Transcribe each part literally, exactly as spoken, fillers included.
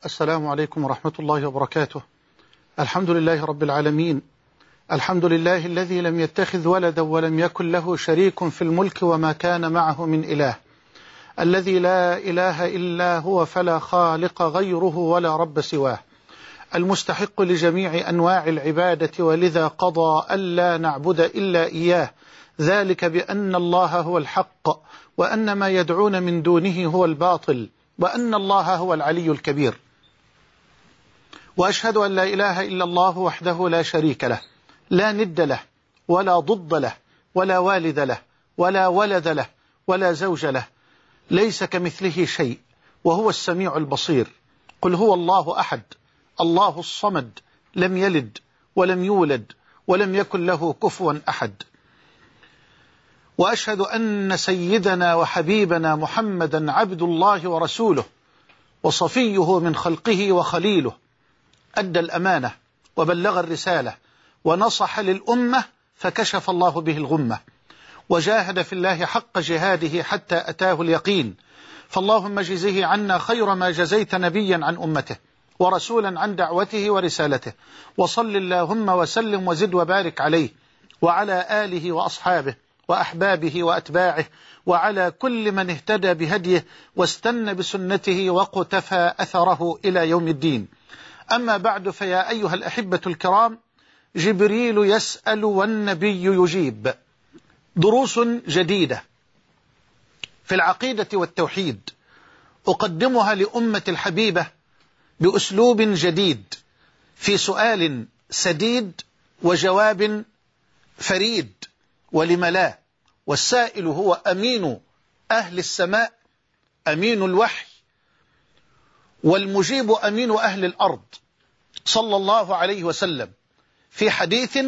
السلام عليكم ورحمة الله وبركاته. الحمد لله رب العالمين، الحمد لله الذي لم يتخذ ولدا ولم يكن له شريك في الملك وما كان معه من إله، الذي لا إله إلا هو فلا خالق غيره ولا رب سواه، المستحق لجميع أنواع العبادة، ولذا قضى ألا نعبد إلا إياه، ذلك بأن الله هو الحق وأن ما يدعون من دونه هو الباطل وأن الله هو العلي الكبير. وأشهد أن لا إله إلا الله وحده لا شريك له، لا ند له ولا ضد له ولا والد له ولا ولد له ولا زوج له، ليس كمثله شيء وهو السميع البصير. قل هو الله أحد الله الصمد، لم يلد ولم يولد ولم يكن له كفوا أحد. وأشهد أن سيدنا وحبيبنا محمدا عبد الله ورسوله وصفيه من خلقه وخليله، أدى الأمانة وبلغ الرسالة ونصح للأمة فكشف الله به الغمة، وجاهد في الله حق جهاده حتى أتاه اليقين. فاللهم اجزه عنا خير ما جزيت نبيا عن أمته ورسولا عن دعوته ورسالته، وصل اللهم وسلم وزد وبارك عليه وعلى آله وأصحابه وأحبابه وأتباعه وعلى كل من اهتدى بهديه واستنى بسنته وقتفى أثره إلى يوم الدين. أما بعد، فيا أيها الأحبة الكرام، جبريل يسأل والنبي يجيب، دروس جديدة في العقيدة والتوحيد أقدمها لأمة الحبيبة بأسلوب جديد، في سؤال سديد وجواب فريد، ولم لا؟ والسائل هو أمين أهل السماء، أمين الوحي، والمجيب أمين أهل الأرض، صلى الله عليه وسلم، في حديث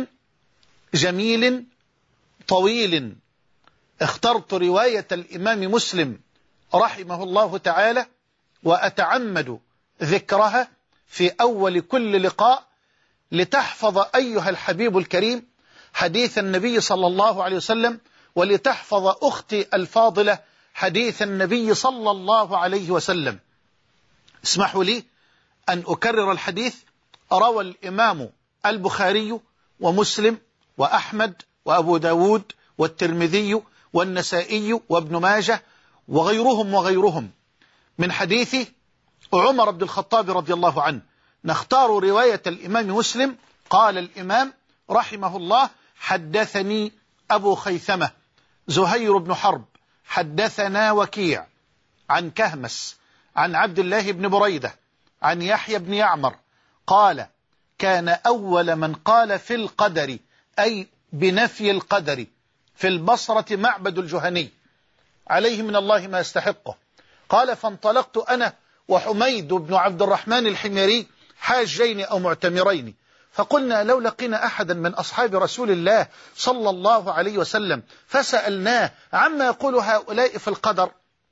جميل طويل اخترت رواية الإمام مسلم رحمه الله تعالى، وأتعمد ذكرها في أول كل لقاء لتحفظ أيها الحبيب الكريم حديث النبي صلى الله عليه وسلم، ولتحفظ أختي الفاضلة حديث النبي صلى الله عليه وسلم. اسمحوا لي أن أكرر الحديث. روى الإمام البخاري ومسلم وأحمد وأبو داود والترمذي والنسائي وابن ماجه وغيرهم وغيرهم من حديث عمر بن الخطاب رضي الله عنه. نختار رواية الإمام مسلم. قال الإمام رحمه الله: حدثني أبو خيثمة زهير بن حرب حدثنا وكيع عن كهمس عن عبد الله بن بريدة عن يحيى بن يعمر قال: كان أول من قال في القدر، أي بنفي القدر، في البصرة معبد الجهني عليه من الله ما يستحقه. قال: فانطلقت أنا وحميد بن عبد الرحمن الحميري حاجين أو معتمرين، فقلنا لو لقينا أحدا من أصحاب رسول الله صلى الله عليه وسلم فسألناه عما يقول هؤلاء في القدر.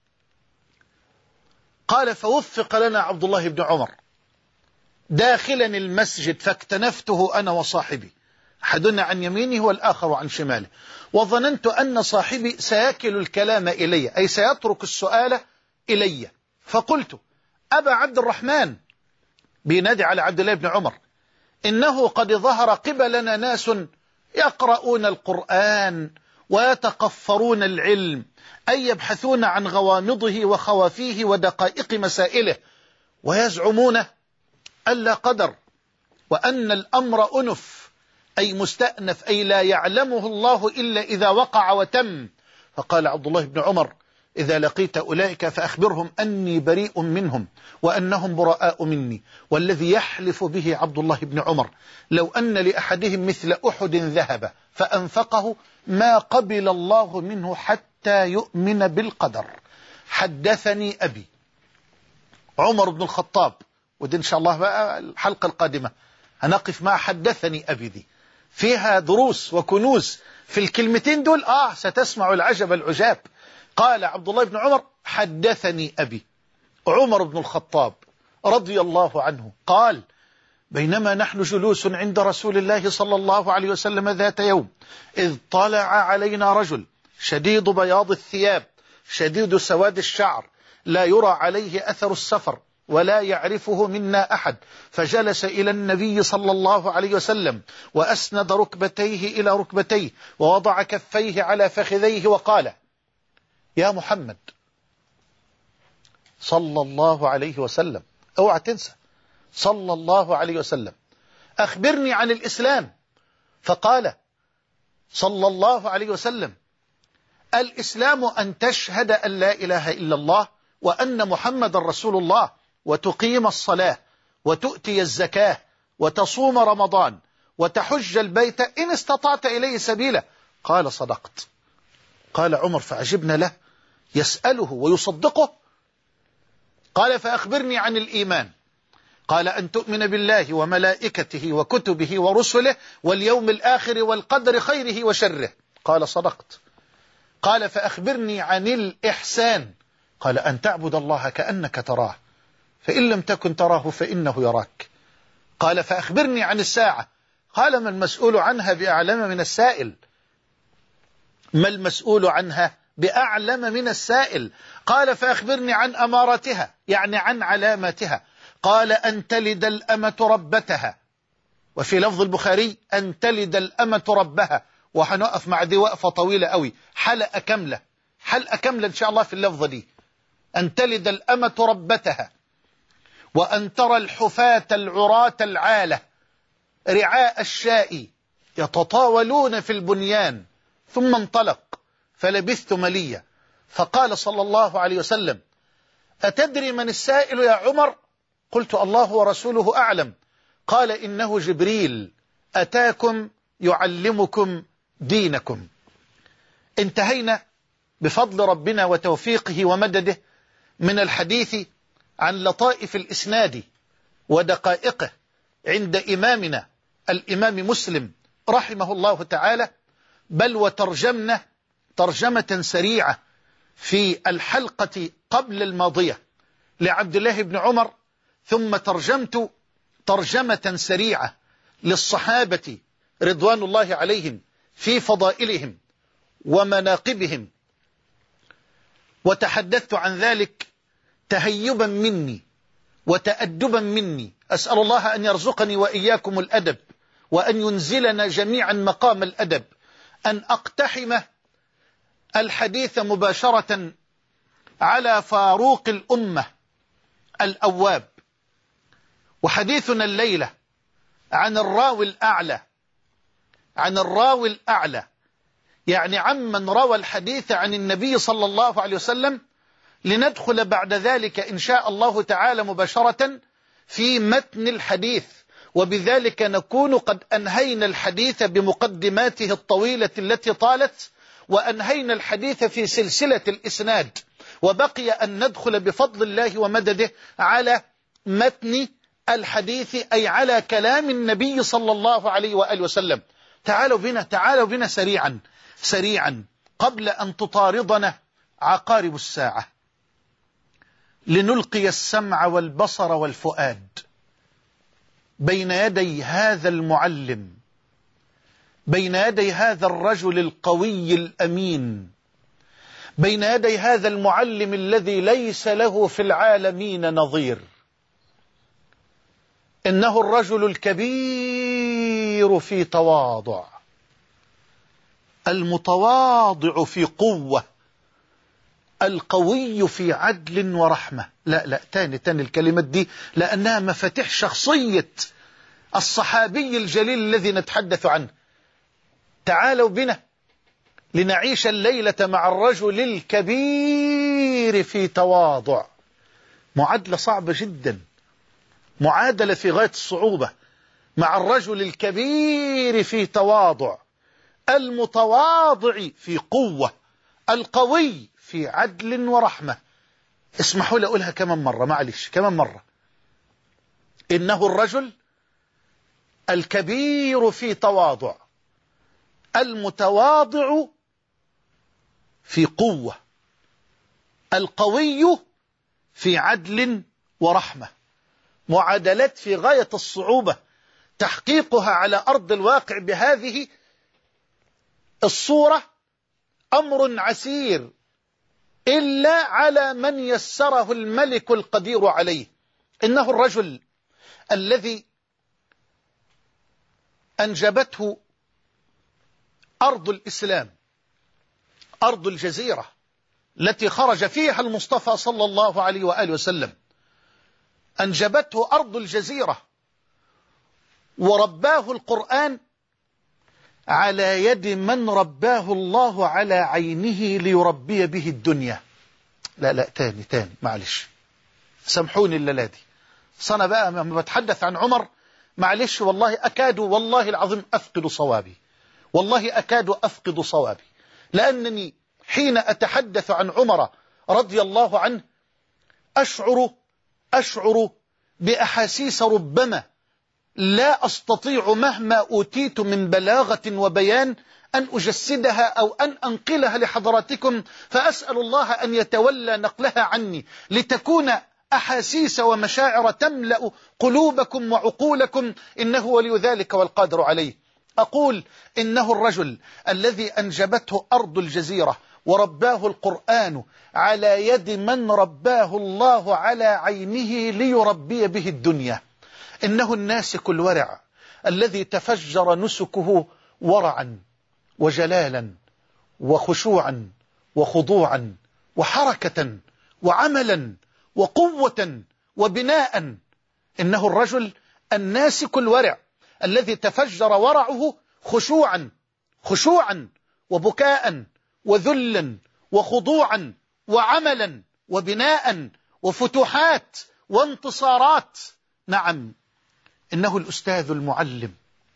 قال: فوفق لنا عبد الله بن عمر داخلا المسجد فاكتنفته أنا وصاحبي، أحدنا عن يمينه والآخر عن شماله، وظننت أن صاحبي سيكل الكلام إلي، أي سيترك السؤال إلي. فقلت: أبا عبد الرحمن، بينادي على عبد الله بن عمر، إنه قد ظهر قبلنا ناس يقرؤون القرآن ويتقفرون العلم، أي يبحثون عن غوامضه وخوافيه ودقائق مسائله، ويزعمون ألا قدر، وأن الأمر أنف، أي مستأنف، أي لا يعلمه الله إلا إذا وقع وتم. فقال عبد الله بن عمر: إذا لقيت أولئك فأخبرهم أني بريء منهم وأنهم براء مني، والذي يحلف به عبد الله بن عمر لو أن لأحدهم مثل أحد ذهب فأنفقه ما قبل الله منه حتى يؤمن بالقدر. حدثني أبي. عمر بن الخطاب، ودي إن شاء الله بقى الحلقة القادمة هنقف مع حدثني أبي، دي فيها دروس وكنوز في الكلمتين دول. آه ستسمع العجب العجاب. قال عبد الله بن عمر: حدثني أبي. عمر بن الخطاب رضي الله عنه قال: بينما نحن جلوس عند رسول الله صلى الله عليه وسلم ذات يوم، إذ طلع علينا رجل شديد بياض الثياب شديد سواد الشعر، لا يرى عليه أثر السفر، ولا يعرفه منا أحد، فجلس إلى النبي صلى الله عليه وسلم وأسند ركبتيه إلى ركبتيه ووضع كفيه على فخذيه وقال: يا محمد صلى الله عليه وسلم، اوعى تنسى صلى الله عليه وسلم، أخبرني عن الإسلام. فقال صلى الله عليه وسلم: الإسلام أن تشهد أن لا إله إلا الله وأن محمد رسول الله، وتقيم الصلاة، وتؤتي الزكاة، وتصوم رمضان، وتحج البيت إن استطعت إليه سبيلا. قال: صدقت. قال عمر فعجبنا له، يسأله ويصدقه. قال: فأخبرني عن الإيمان. قال: أن تؤمن بالله وملائكته وكتبه ورسله واليوم الآخر والقدر خيره وشره. قال: صدقت. قال: فأخبرني عن الإحسان. قال: أن تعبد الله كأنك تراه، فإن لم تكن تراه فإنه يراك. قال: فأخبرني عن الساعة. قال: ما المسؤول عنها بأعلم من السائل. ما المسؤول عنها بأعلم من السائل. قال: فأخبرني عن أمارتها، يعني عن علاماتها. قال: أن تلد الأمة ربتها، وفي لفظ البخاري أن تلد الأمة ربها. وهنقف مع دي وقفة طويلة قوي، حلقة كاملة، حلقة كاملة إن شاء الله في اللفظة دي. أن تلد الأمة ربتها، وأن ترى الحفاة العراة العالة رعاء الشاء يتطاولون في البنيان. ثم انطلق فلبثت مليا، فقال صلى الله عليه وسلم: أتدري من السائل يا عمر؟ قلت: الله ورسوله أعلم. قال: إنه جبريل أتاكم يعلمكم دينكم. انتهينا بفضل ربنا وتوفيقه ومدده من الحديث عن لطائف الإسناد ودقائقه عند إمامنا الإمام مسلم رحمه الله تعالى، بل وترجمنا ترجمة سريعة في الحلقة قبل الماضية لعبد الله بن عمر، ثم ترجمت ترجمة سريعة للصحابة رضوان الله عليهم في فضائلهم ومناقبهم، وتحدثت عن ذلك تهيبا مني وتأدبا مني. أسأل الله أن يرزقني وإياكم الأدب، وأن ينزلنا جميعا مقام الأدب، أن أقتحم الحديث مباشرة على فاروق الأمة الأواب. وحديثنا الليلة عن الراوي الأعلى، عن الراوي الأعلى يعني عمن روى الحديث عن النبي صلى الله عليه وسلم، لندخل بعد ذلك إن شاء الله تعالى مباشرة في متن الحديث، وبذلك نكون قد أنهينا الحديث بمقدماته الطويلة التي طالت، وأنهينا الحديث في سلسلة الإسناد، وبقي أن ندخل بفضل الله ومدده على متن الحديث، أي على كلام النبي صلى الله عليه وآله وسلم. تعالوا بنا تعالوا بنا سريعا سريعا قبل أن تطاردنا عقارب الساعة، لنلقي السمع والبصر والفؤاد بين يدي هذا المعلم، بين يدي هذا الرجل القوي الأمين، بين يدي هذا المعلم الذي ليس له في العالمين نظير. إنه الرجل الكبير في تواضع، المتواضع في قوة، القوي في عدل ورحمة. لا لا تاني تاني الكلمات دي، لأنها مفاتيح شخصية الصحابي الجليل الذي نتحدث عنه. تعالوا بنا لنعيش الليلة مع الرجل الكبير في تواضع. معادلة صعبة جدا، معادلة في غاية الصعوبة، مع الرجل الكبير في تواضع، المتواضع في قوة، القوي في عدل ورحمة. اسمحوا لي أقولها كمان مرة، معلش كمان مرة. إنه الرجل الكبير في تواضع، المتواضع في قوة، القوي في عدل ورحمة. معادلات في غاية الصعوبة، تحقيقها على أرض الواقع بهذه الصورة أمر عسير، إلا على من يسره الملك القدير عليه. إنه الرجل الذي أنجبته أرض الإسلام، أرض الجزيرة التي خرج فيها المصطفى صلى الله عليه وآله وسلم، أنجبته أرض الجزيرة ورباه القرآن على يد من رباه الله على عينه ليربي به الدنيا. لا لا تاني تاني معلش، سامحوني الليلادي، صنع بقى لما بتحدث عن عمر معلش والله أكاد والله العظيم أفقد صوابي، والله أكاد أفقد صوابي، لأنني حين أتحدث عن عمر رضي الله عنه أشعر أشعر بأحاسيس ربما لا أستطيع مهما أوتيت من بلاغة وبيان أن أجسدها أو أن أنقلها لحضراتكم، فأسأل الله أن يتولى نقلها عني لتكون أحاسيس ومشاعر تملأ قلوبكم وعقولكم، إنه ولي ذلك والقادر عليه. أقول إنه الرجل الذي أنجبته أرض الجزيرة ورباه القرآن على يد من رباه الله على عينه ليربي به الدنيا، إنه الناسك الورع الذي تفجر نسكه ورعا وجلالا وخشوعا وخضوعا وحركة وعملا وقوة وبناء. إنه الرجل الناسك الورع الذي تفجر ورعه خشوعا خشوعا وبكاء وذلا وخضوعا وعملا وبناء وفتوحات وانتصارات. نعم، إنه الأستاذ المعلم،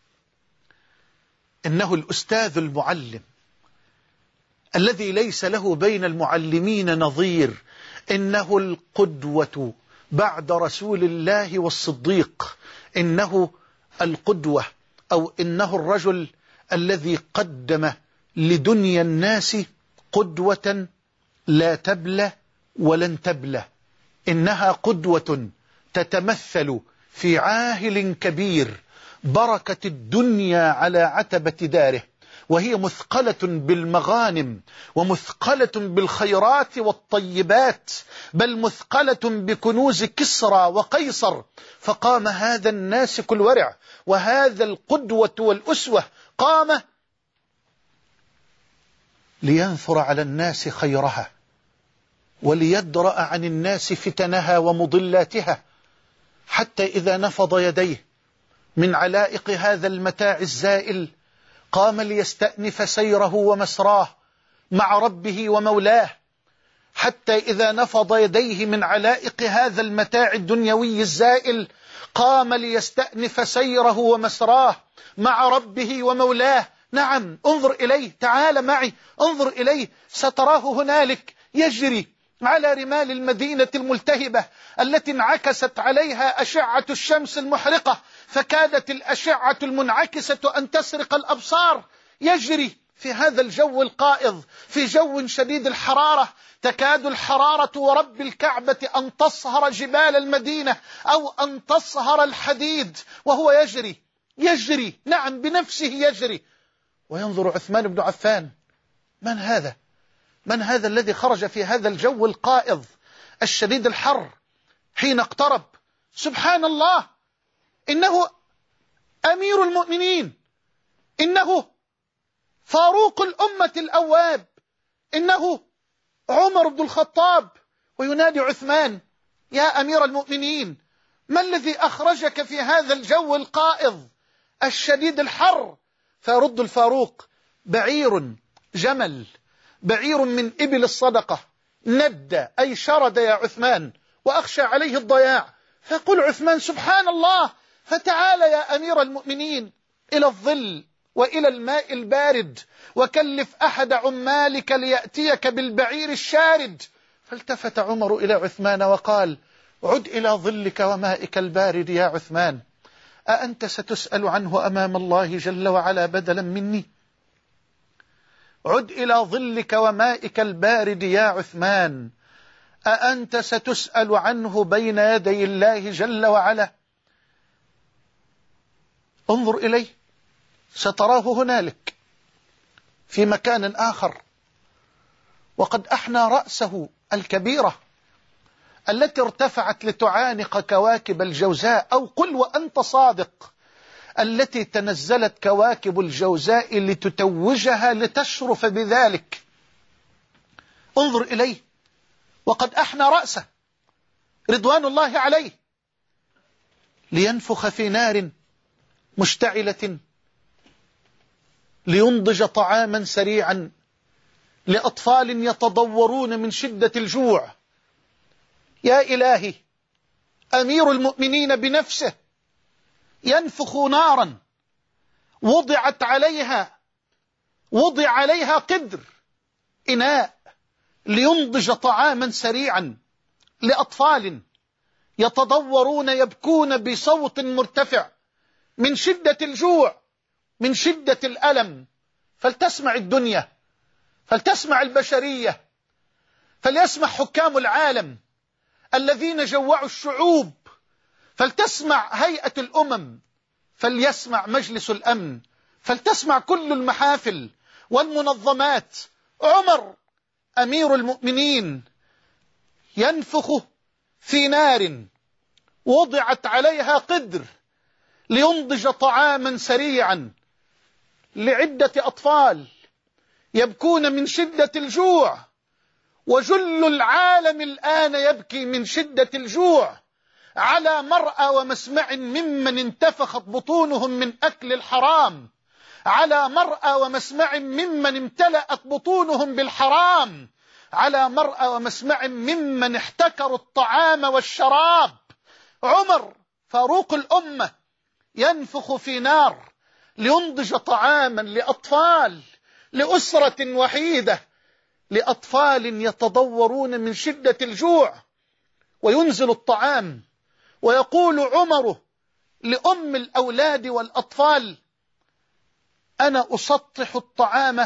إنه الأستاذ المعلم الذي ليس له بين المعلمين نظير، إنه القدوة بعد رسول الله والصديق، إنه القدوة أو إنه الرجل الذي قدم لدنيا الناس قدوة لا تبلى ولن تبلى، إنها قدوة تتمثل في عاهل كبير بركة الدنيا على عتبة داره، وهي مثقلة بالمغانم ومثقلة بالخيرات والطيبات، بل مثقلة بكنوز كسرى وقيصر. فقام هذا الناسك الورع وهذا القدوة والأسوة، قام لينثر على الناس خيرها وليدرأ عن الناس فتنها ومضلاتها، حتى إذا نفض يديه من علائق هذا المتاع الزائل قام ليستأنف سيره ومسراه مع ربه ومولاه، حتى إذا نفض يديه من علائق هذا المتاع الدنيوي الزائل قام ليستأنف سيره ومسراه مع ربه ومولاه. نعم، انظر إليه، تعال معي انظر إليه، ستراه هنالك يجري على رمال المدينة الملتهبة التي انعكست عليها أشعة الشمس المحرقة، فكادت الأشعة المنعكسة أن تسرق الأبصار، يجري في هذا الجو القائض، في جو شديد الحرارة، تكاد الحرارة ورب الكعبة أن تصهر جبال المدينة أو أن تصهر الحديد، وهو يجري يجري نعم بنفسه يجري. وينظر عثمان بن عفان، من هذا؟ من هذا الذي خرج في هذا الجو القائض الشديد الحر حين اقترب؟ سبحان الله، إنه أمير المؤمنين، إنه فاروق الأمة الأواب، إنه عمر بن الخطاب. وينادي عثمان: يا أمير المؤمنين، ما الذي أخرجك في هذا الجو القائض الشديد الحر؟ فيرد الفاروق: بعير جمل، بعير من إبل الصدقة، ند أي شرد يا عثمان، وأخشى عليه الضياع. فيقول عثمان: سبحان الله، فتعال يا أمير المؤمنين إلى الظل وإلى الماء البارد، وكلف أحد عمالك ليأتيك بالبعير الشارد. فالتفت عمر إلى عثمان وقال: عد إلى ظلك ومائك البارد يا عثمان، أأنت ستسأل عنه أمام الله جل وعلا بدلا مني؟ عد إلى ظلك ومائك البارد يا عثمان، أأنت ستسأل عنه بين يدي الله جل وعلا؟ انظر إليه، ستراه هنالك في مكان آخر، وقد أحنى رأسه الكبيرة التي ارتفعت لتعانق كواكب الجوزاء، أو قل وأنت صادق التي تنزلت كواكب الجوزاء لتتوجها لتشرف بذلك. انظر إليه وقد أحنى رأسه رضوان الله عليه لينفخ في نار مشتعلة لينضج طعاما سريعا لأطفال يتضورون من شدة الجوع. يا إلهي، أمير المؤمنين بنفسه ينفخ نارا وضعت عليها وضع عليها قدر إناء لينضج طعاما سريعا لأطفال يتضورون يبكون بصوت مرتفع من شدة الجوع، من شدة الألم. فلتسمع الدنيا، فلتسمع البشرية، فليسمع حكام العالم الذين جوعوا الشعوب، فلتسمع هيئة الأمم، فليسمع مجلس الأمن، فلتسمع كل المحافل والمنظمات. عمر أمير المؤمنين ينفخ في نار وضعت عليها قدر لينضج طعاما سريعا لعدة أطفال يبكون من شدة الجوع، وجل العالم الآن يبكي من شدة الجوع على مرأى ومسمع ممن انتفخت بطونهم من أكل الحرام، على مرأى ومسمع ممن امتلأت بطونهم بالحرام، على مرأى ومسمع ممن احتكروا الطعام والشراب. عمر فاروق الأمة ينفخ في نار لينضج طعاما لأطفال، لأسرة وحيدة، لأطفال يتضورون من شدة الجوع، وينزل الطعام ويقول عمر لأم الأولاد والأطفال: أنا أسطح الطعام،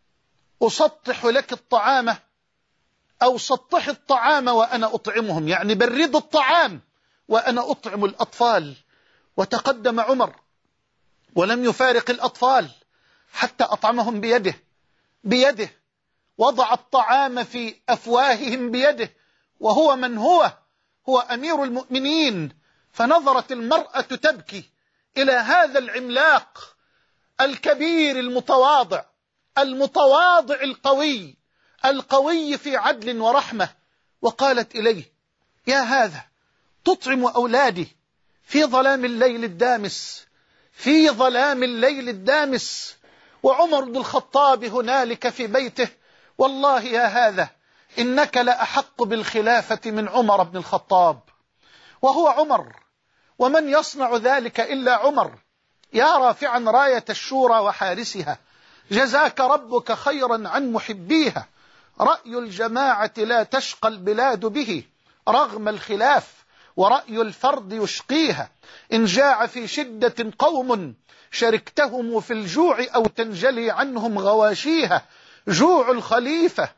أسطح لك الطعام، أو سطح الطعام وأنا أطعمهم، يعني برد الطعام وأنا أطعم الأطفال. وتقدم عمر ولم يفارق الأطفال حتى أطعمهم بيده بيده وضع الطعام في أفواههم بيده، وهو من هو هو أمير المؤمنين. فنظرت المرأة تبكي إلى هذا العملاق الكبير المتواضع المتواضع القوي القوي في عدل ورحمة، وقالت إليه: يا هذا تطعم أولادي في ظلام الليل الدامس، في ظلام الليل الدامس، وعمر بن الخطاب هنالك في بيته. والله يا هذا إنك لأحق بالخلافة من عمر بن الخطاب، وهو عمر، ومن يصنع ذلك إلا عمر. يا رافعا راية الشورى وحارسها، جزاك ربك خيرا عن محبيها. رأي الجماعة لا تشقى البلاد به رغم الخلاف، ورأي الفرد يشقيها. إن جاع في شدة قوم شركتهم في الجوع أو تنجلي عنهم غواشيها. جوع الخليفة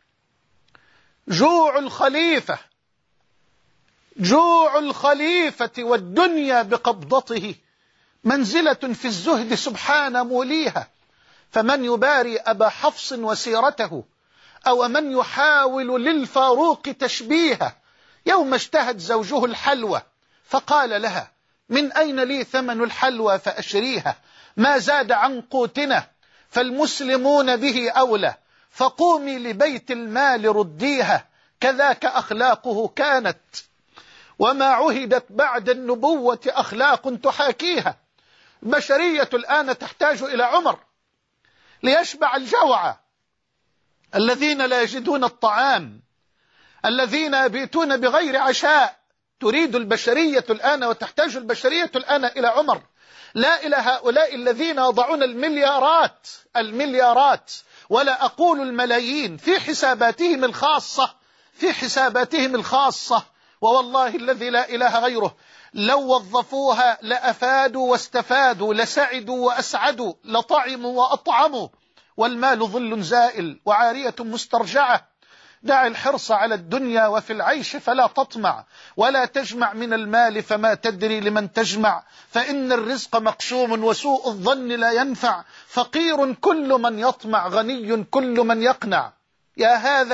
جوع الخليفة جوع الخليفة والدنيا بقبضته منزلة في الزهد سبحان موليها. فمن يباري أبا حفص وسيرته، أو من يحاول للفاروق تشبيها. يوم اشتهت زوجه الحلوى فقال لها: من أين لي ثمن الحلوى فأشريها؟ ما زاد عن قوتنا فالمسلمون به أولى، فقومي لبيت المال رديها. كذاك أخلاقه كانت، وما عهدت بعد النبوة أخلاق تحاكيها. البشرية الآن تحتاج إلى عمر ليشبع الجوع الذين لا يجدون الطعام، الذين يبيتون بغير عشاء. تريد البشرية الآن وتحتاج البشرية الآن إلى عمر، لا إلى هؤلاء الذين يضعون المليارات المليارات ولا أقول الملايين في حساباتهم الخاصة في حساباتهم الخاصة. ووالله الذي لا إله غيره لو وظفوها لأفادوا واستفادوا، لسعدوا وأسعدوا، لطعموا وأطعموا. والمال ظل زائل وعارية مسترجعة. دع الحرص على الدنيا وفي العيش فلا تطمع، ولا تجمع من المال فما تدري لمن تجمع. فإن الرزق مقسوم وسوء الظن لا ينفع. فقير كل من يطمع، غني كل من يقنع. يا هذا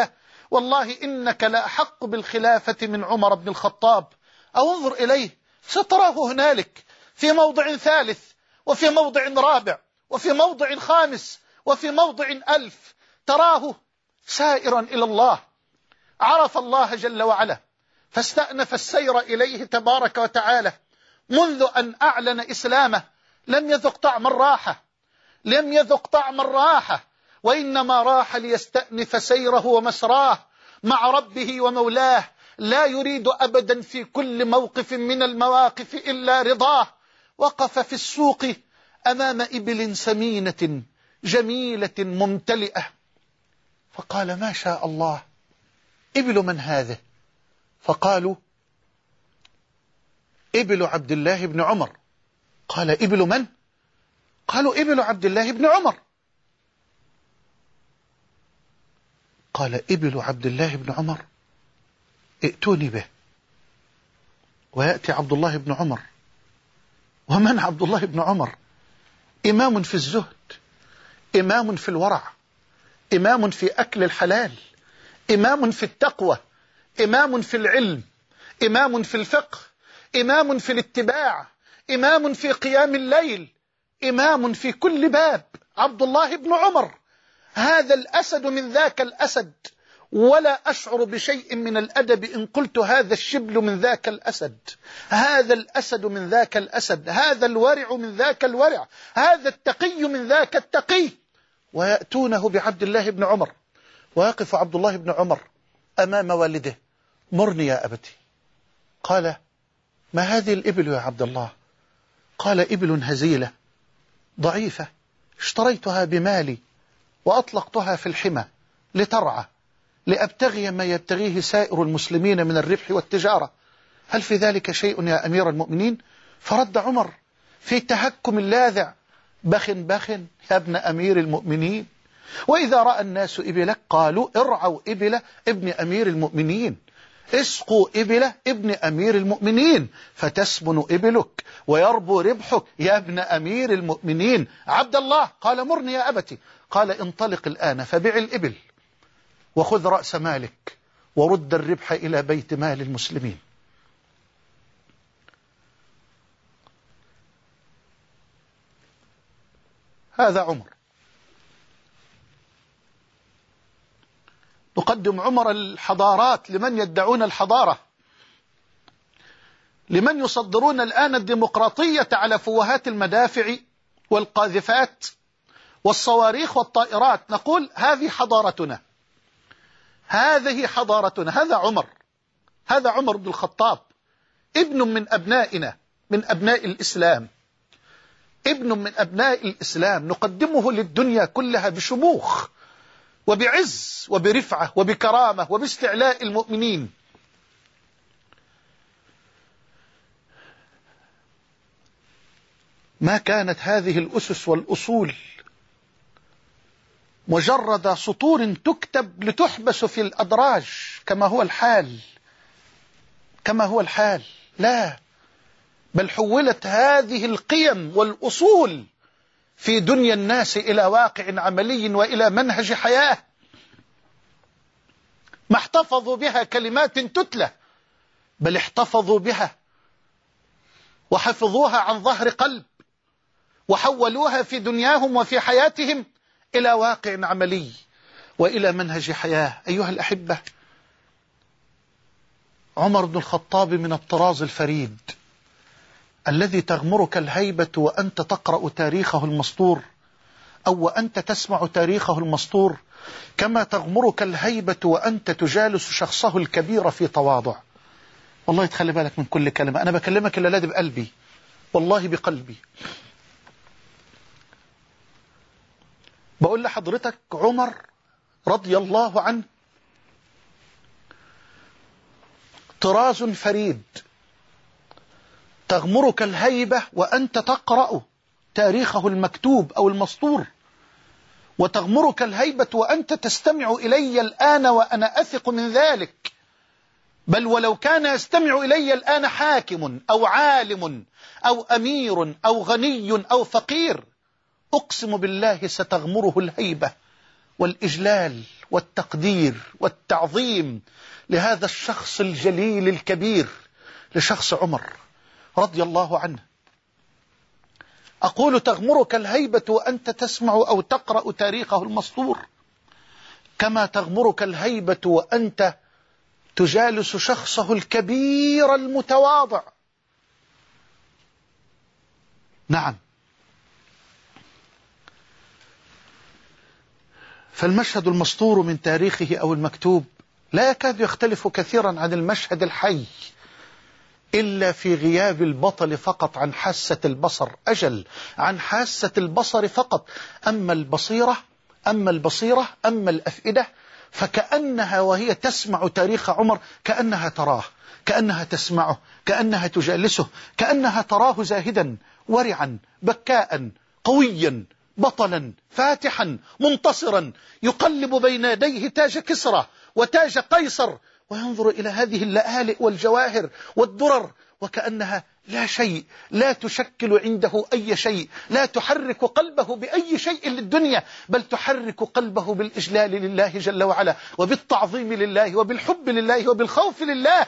والله إنك لأحق بالخلافة من عمر بن الخطاب. أو انظر إليه، ستراه هنالك في موضع ثالث، وفي موضع رابع، وفي موضع خامس، وفي موضع ألف. تراه سائرا إلى الله، عرف الله جل وعلا فاستأنف السير إليه تبارك وتعالى. منذ أن أعلن إسلامه لم يذق طعم الراحة، لم يذق طعم الراحة، وإنما راح ليستأنف سيره ومسراه مع ربه ومولاه. لا يريد أبدا في كل موقف من المواقف إلا رضاه. وقف في السوق أمام إبل سمينة جميلة ممتلئة، فقال: ما شاء الله، إبل من هذه؟ فقالوا: إبل عبد الله بن عمر. قال: إبل من؟ قالوا: إبل عبد الله بن عمر. قال: إبل عبد الله بن عمر، ائتوني به. ويأتي عبد الله بن عمر. ومن عبد الله بن عمر؟ إمام في الزهد، إمام في الورع، إمام في أكل الحلال، إمام في التقوى، إمام في العلم، إمام في الفقه، إمام في الاتباع، إمام في قيام الليل، إمام في كل باب. عبد الله بن عمر، هذا الأسد من ذاك الأسد، ولا أشعر بشيء من الأدب إن قلت هذا الشبل من ذاك الأسد، هذا الأسد من ذاك الأسد، هذا الورع من ذاك الورع، هذا التقي من ذاك التقي. ويأتونه بعبد الله بن عمر، ويقف عبد الله بن عمر أمام والده: مرني يا أبتي. قال: ما هذه الإبل يا عبد الله؟ قال: إبل هزيلة ضعيفة، اشتريتها بمالي وأطلقتها في الحمى لترعى، لأبتغي ما يبتغيه سائر المسلمين من الربح والتجارة، هل في ذلك شيء يا أمير المؤمنين؟ فرد عمر في تهكم لاذع: بخ بخ يا ابن أمير المؤمنين، وإذا رأى الناس إبلك قالوا: ارعوا إبل ابن أمير المؤمنين، اسقوا إبل ابن أمير المؤمنين، فتسمن إبلك ويربو ربحك يا ابن أمير المؤمنين. عبد الله قال: مرني يا أبتي. قال: انطلق الآن فبع الإبل وخذ رأس مالك ورد الربح إلى بيت مال المسلمين. هذا عمر. نقدم عمر الحضارات لمن يدعون الحضارة، لمن يصدرون الآن الديمقراطية على فوهات المدافع والقاذفات والصواريخ والطائرات. نقول: هذه حضارتنا، هذه حضارتنا. هذا عمر، هذا عمر بن الخطاب، ابن من أبنائنا، من أبناء الإسلام، ابن من أبناء الإسلام، نقدمه للدنيا كلها بشموخ وبعز وبرفعة وبكرامة وباستعلاء المؤمنين. ما كانت هذه الأسس والأصول مجرد سطور تكتب لتحبس في الأدراج كما هو الحال، كما هو الحال، لا، بل حولت هذه القيم والأصول في دنيا الناس إلى واقع عملي وإلى منهج حياة. ما احتفظوا بها كلمات تتلى، بل احتفظوا بها وحفظوها عن ظهر قلب، وحولوها في دنياهم وفي حياتهم إلى واقع عملي وإلى منهج حياة. أيها الأحبة، عمر بن الخطاب من الطراز الفريد الذي تغمرك الهيبة وأنت تقرأ تاريخه المسطور، أو وأنت تسمع تاريخه المسطور، كما تغمرك الهيبة وأنت تجالس شخصه الكبير في تواضع. والله تخلي بالك من كل كلمة، أنا بكلمك إلا لادي بقلبي، والله بقلبي. بقول لحضرتك عمر رضي الله عنه طراز فريد، تغمرك الهيبة وأنت تقرأ تاريخه المكتوب أو المسطور، وتغمرك الهيبة وأنت تستمع إلي الآن وأنا أثق من ذلك، بل ولو كان يستمع إلي الآن حاكم أو عالم أو أمير أو غني أو فقير، أقسم بالله ستغمره الهيبة والإجلال والتقدير والتعظيم لهذا الشخص الجليل الكبير، لشخص عمر رضي الله عنه. أقول تغمرك الهيبة وأنت تسمع أو تقرأ تاريخه المسطور، كما تغمرك الهيبة وأنت تجالس شخصه الكبير المتواضع. نعم، فالمشهد المسطور من تاريخه أو المكتوب لا يكاد يختلف كثيرا عن المشهد الحي، إلا في غياب البطل فقط عن حاسة البصر، أجل عن حاسة البصر فقط. أما البصيرة أما البصيرة أما الأفئدة فكأنها وهي تسمع تاريخ عمر كأنها تراه، كأنها تسمعه، كأنها تجالسه، كأنها تراه زاهدا ورعا بكاء قويا بطلا فاتحا منتصرا يقلب بين يديه تاج كسرى وتاج قيصر، وينظر إلى هذه اللآلئ والجواهر والدرر وكأنها لا شيء، لا تشكل عنده أي شيء، لا تحرك قلبه بأي شيء للدنيا، بل تحرك قلبه بالإجلال لله جل وعلا، وبالتعظيم لله، وبالحب لله، وبالخوف لله،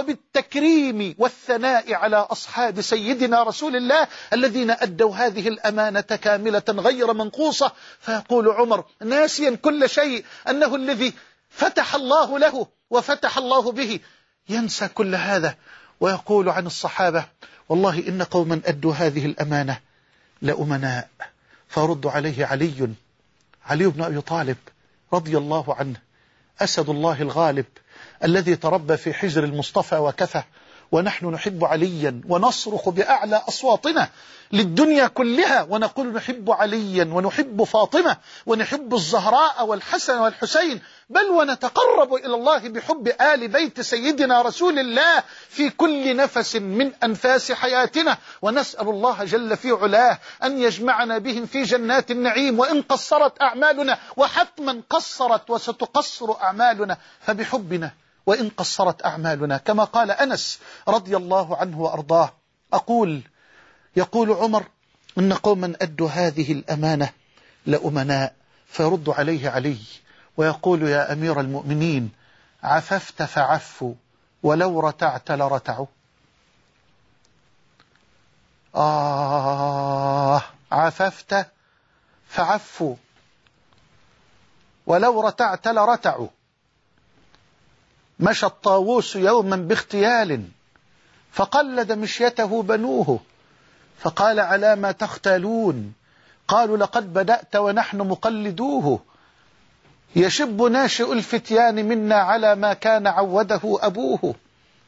وبالتكريم والثناء على أصحاب سيدنا رسول الله الذين أدوا هذه الأمانة كاملة غير منقوصة. فيقول عمر ناسيا كل شيء أنه الذي فتح الله له وفتح الله به، ينسى كل هذا ويقول عن الصحابة والله إن قوما أدوا هذه الأمانة لأمناء. فرد عليه علي علي بن أبي طالب رضي الله عنه، أسد الله الغالب الذي تربى في حجر المصطفى وكفى، ونحن نحب عليا ونصرخ بأعلى أصواتنا للدنيا كلها ونقول نحب عليا ونحب فاطمة ونحب الزهراء والحسن والحسين، بل ونتقرب إلى الله بحب آل بيت سيدنا رسول الله في كل نفس من أنفاس حياتنا، ونسأل الله جل في علاه أن يجمعنا بهم في جنات النعيم، وإن قصرت أعمالنا، وحتما قصرت وستقصر أعمالنا، فبحبنا وإن قصرت أعمالنا، كما قال أنس رضي الله عنه وأرضاه. أقول يقول عمر إن قوما أدوا هذه الأمانة لأمناء، فيرد عليه علي ويقول يا أمير المؤمنين عففت فعفوا ولو رتعت لرتعوا. آه عففت فعفوا ولو رتعت لرتعوا. مشى الطاووس يوما باغتيال فقلد مشيته بنوه، فقال على ما تختالون؟ قالوا لقد بدأت ونحن مقلدوه، يشب ناشئ الفتيان منا على ما كان عوده أبوه.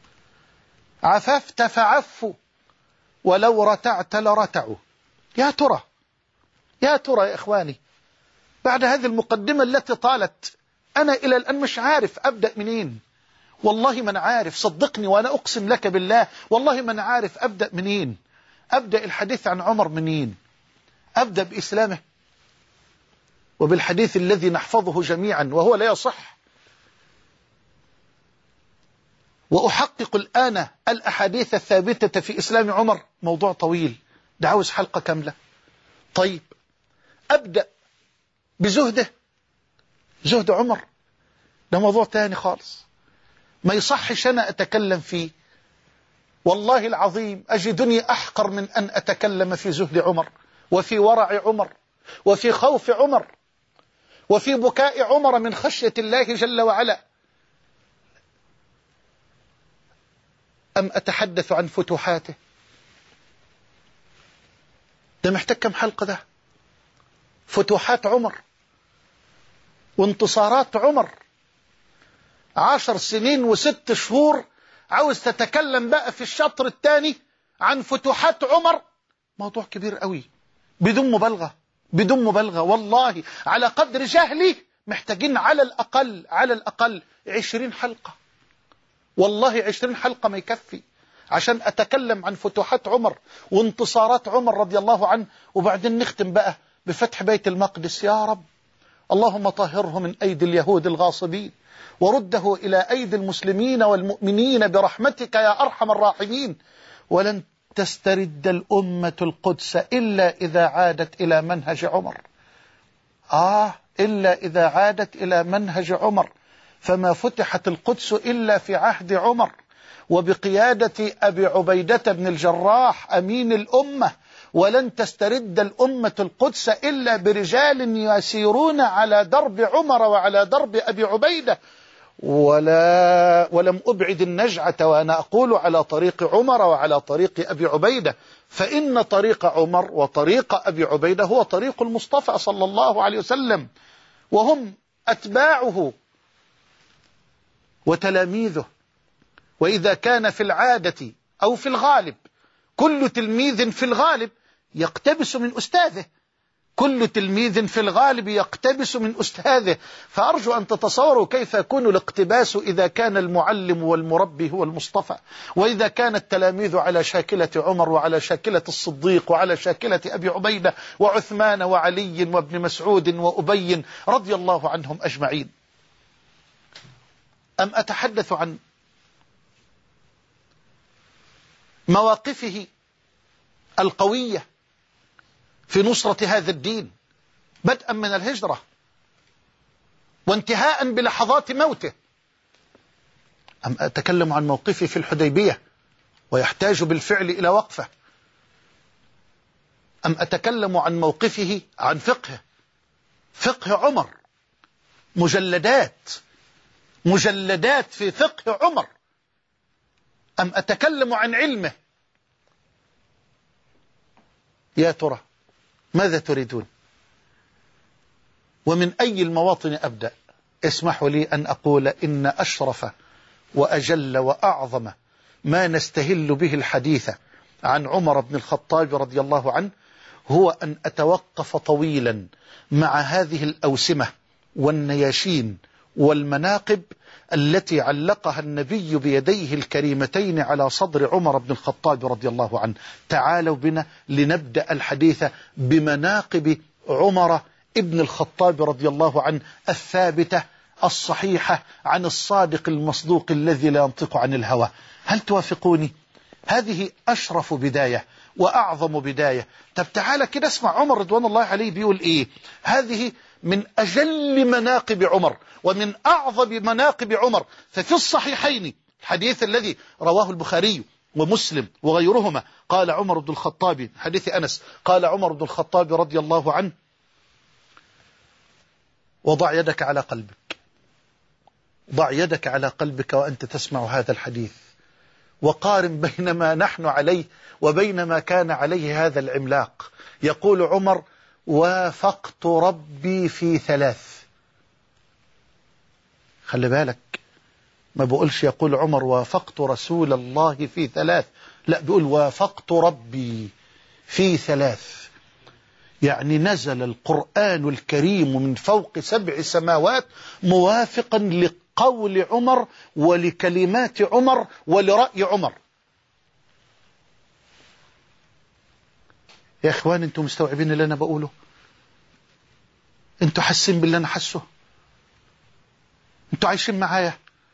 عففت فعفوا ولو رتعت لرتعوا. يا ترى يا ترى يا إخواني، بعد هذه المقدمة التي طالت أنا إلى الآن مش عارف أبدأ منين، والله من عارف، صدقني وأنا أقسم لك بالله والله من عارف أبدأ منين. أبدأ الحديث عن عمر منين؟ أبدأ بإسلامه وبالحديث الذي نحفظه جميعا وهو لا يصح، وأحقق الآن الأحاديث الثابتة في إسلام عمر. موضوع طويل ده عاوز حلقة كاملة. طيب أبدأ بزهده، زهد عمر ده موضوع تاني خالص ما يصحش أنا أتكلم فيه، والله العظيم أجدني أحقر من أن أتكلم في زهد عمر وفي ورع عمر وفي خوف عمر وفي بكاء عمر من خشية الله جل وعلا. أم أتحدث عن فتوحاته؟ ده محتاج كم حلقة ده؟ فتوحات عمر وانتصارات عمر، عشر سنين وست شهور، عاوز تتكلم بقى في الشطر الثاني عن فتوحات عمر. موضوع كبير قوي بدون مبالغة بدون مبالغة، والله على قدر جهلي محتاجين على الأقل على الأقل عشرين حلقة، والله عشرين حلقة ما يكفي عشان أتكلم عن فتوحات عمر وانتصارات عمر رضي الله عنه. وبعدين نختم بقى بفتح بيت المقدس. يا رب اللهم طهره من أيدي اليهود الغاصبين ورده إلى أيدي المسلمين والمؤمنين برحمتك يا أرحم الراحمين. ولن تسترد الأمة القدس إلا إذا عادت إلى منهج عمر. آه إلا إذا عادت إلى منهج عمر، فما فتحت القدس إلا في عهد عمر وبقيادة أبي عبيدة بن الجراح أمين الأمة، ولن تسترد الأمة القدس إلا برجال يسيرون على درب عمر وعلى درب أبي عبيدة. ولا ولم أبعد النجعة وأنا أقول على طريق عمر وعلى طريق أبي عبيدة، فإن طريق عمر وطريق أبي عبيدة هو طريق المصطفى صلى الله عليه وسلم، وهم أتباعه وتلاميذه. وإذا كان في العادة أو في الغالب، كل تلميذ في الغالب يقتبس من أستاذه، كل تلميذ في الغالب يقتبس من أستاذه، فأرجو أن تتصوروا كيف يكون الاقتباس إذا كان المعلم والمربي هو المصطفى، وإذا كان التلاميذ على شاكلة عمر وعلى شاكلة الصديق وعلى شاكلة أبي عبيدة وعثمان وعلي وابن مسعود وأبي رضي الله عنهم أجمعين. أم أتحدث عن مواقفه القوية في نصرة هذا الدين بدءا من الهجرة وانتهاء بلحظات موته؟ أم أتكلم عن موقفه في الحديبية ويحتاج بالفعل إلى وقفة؟ أم أتكلم عن موقفه عن فقه فقه عمر، مجلدات مجلدات في فقه عمر؟ أم أتكلم عن علمه؟ يا ترى ماذا تريدون؟ ومن أي المواطن أبدأ؟ اسمحوا لي أن أقول إن أشرف وأجل وأعظم ما نستهل به الحديث عن عمر بن الخطاب رضي الله عنه هو أن أتوقف طويلا مع هذه الأوسمة والنياشين والمناقب التي علقها النبي بيديه الكريمتين على صدر عمر بن الخطاب رضي الله عنه. تعالوا بنا لنبدأ الحديث بمناقب عمر ابن الخطاب رضي الله عنه الثابتة الصحيحة عن الصادق المصدوق الذي لا ينطق عن الهوى. هل توافقوني؟ هذه أشرف بداية وأعظم بداية. طب تعالى كده اسمع عمر رضوان الله عليه بيقول إيه. هذه من أجل مناقب عمر ومن أعظم مناقب عمر. ففي الصحيحين الحديث الذي رواه البخاري ومسلم وغيرهما قال عمر بن الخطاب، حديث أنس، قال عمر بن الخطاب رضي الله عنه: وضع يدك على قلبك، ضع يدك على قلبك وأنت تسمع هذا الحديث، وقارن بين ما نحن عليه وبين ما كان عليه هذا العملاق. يقول عمر: وافقت ربي في ثلاث. خلي بالك، ما بقولش يقول عمر وافقت رسول الله في ثلاث، لا، بيقول وافقت ربي في ثلاث، يعني نزل القرآن الكريم من فوق سبع سماوات موافقا لقول عمر ولكلمات عمر ولرأي عمر. يا إخوان، أنتم مستوعبين اللي أنا بقوله؟ أنتم حاسين باللي أنا حاسه؟ أنتم عايشين معايا؟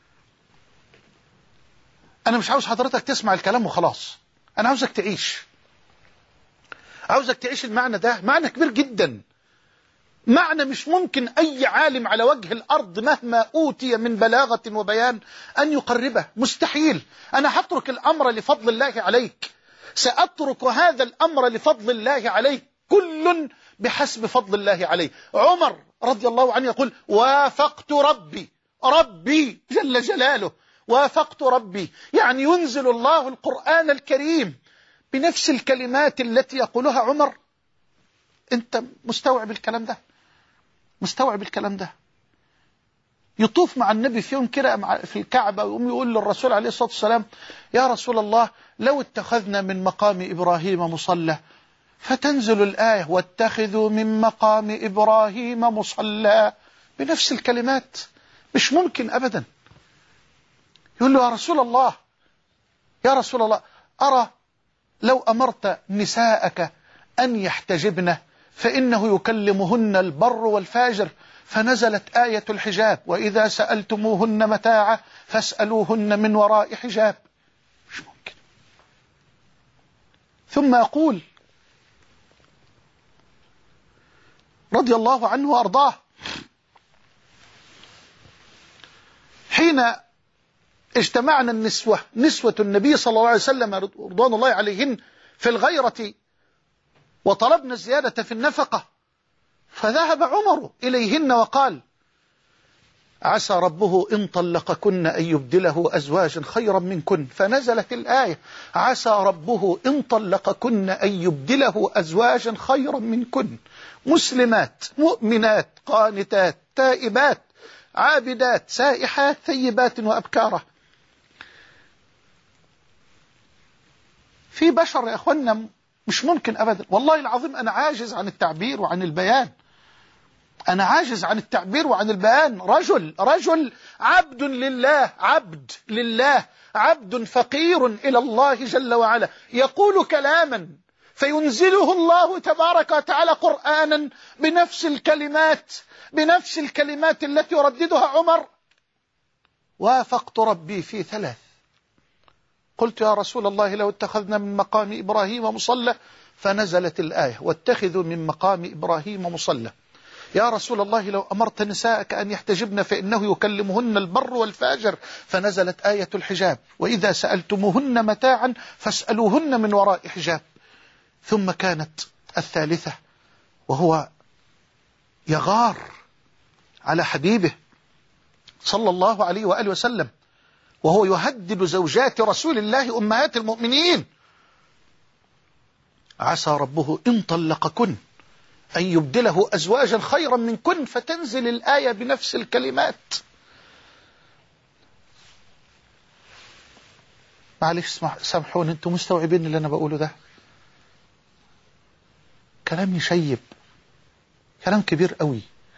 أنا مش عاوز حضرتك تسمع الكلام وخلاص، أنا عاوزك تعيش، عاوزك تعيش المعنى ده. معنى كبير جدا، معنى مش ممكن أي عالم على وجه الأرض مهما أوتي من بلاغة وبيان أن يقربه، مستحيل. أنا هترك الأمر لفضل الله عليك، سأترك هذا الأمر لفضل الله عليك، كل بحسب فضل الله عليه. عمر رضي الله عنه يقول: وافقت ربي، ربي جل جلاله، وافقت ربي، يعني ينزل الله القرآن الكريم بنفس الكلمات التي يقولها عمر. انت مستوعب الكلام ده؟ مستوعب الكلام ده؟ يطوف مع النبي في يوم كده في الكعبة ويقوم يقول للرسول عليه الصلاة والسلام: يا رسول الله، لو اتخذنا من مقام إبراهيم مصلى، فتنزل الآية: واتخذوا من مقام إبراهيم مصلى، بنفس الكلمات. مش ممكن أبدا. يقول له: يا رسول الله، يا رسول الله، أرى لو أمرت نساءك أن يحتجبن فإنه يكلمهن البر والفاجر، فنزلت آية الحجاب: وإذا سألتموهن متاعا فاسألوهن من وراء حجاب. مش ممكن. ثم يقول رضي الله عنه وأرضاه: حين اجتمعنا النسوة نسوة النبي صلى الله عليه وسلم رضوان الله عليهن في الغيرة وطلبنا الزيادة في النفقة، فذهب عمر إليهن وقال: عسى ربه إن طلقكن أن يبدله أزواجا خيرا منكن. فنزلت الآية: عسى ربه إن طلقكن أن يبدله أزواجا خيرا منكن، مسلمات مؤمنات قانتات تائبات عابدات سائحات ثيبات وأبكارا. في بشر يا أخوانا مش ممكن أبدا، والله العظيم أنا عاجز عن التعبير وعن البيان، أنا عاجز عن التعبير وعن البيان. رجل رجل عبد لله، عبد لله، عبد فقير إلى الله جل وعلا، يقول كلاما فينزله الله تبارك وتعالى قرآنا بنفس الكلمات بنفس الكلمات التي يرددها عمر. وافقت ربي في ثلاث، قلت: يا رسول الله لو اتخذنا من مقام إبراهيم مصلى، فنزلت الآية: واتخذوا من مقام إبراهيم مصلى. يا رسول الله لو أمرت نساءك أن يحتجبن فإنه يكلمهن البر والفاجر، فنزلت آية الحجاب: وإذا سألتموهن متاعا فاسألوهن من وراء حجاب. ثم كانت الثالثة، وهو يغار على حبيبه صلى الله عليه وآله وسلم، وهو يهدد زوجات رسول الله أمهات المؤمنين: عسى ربه إن طلقكن أن يبدله أزواجا خيرا منكن. فتنزل الآية بنفس الكلمات. معلش سامحوني، انتم مستوعبين اللي أنا بقوله ده؟ كلام يشيب، كلام كبير قوي.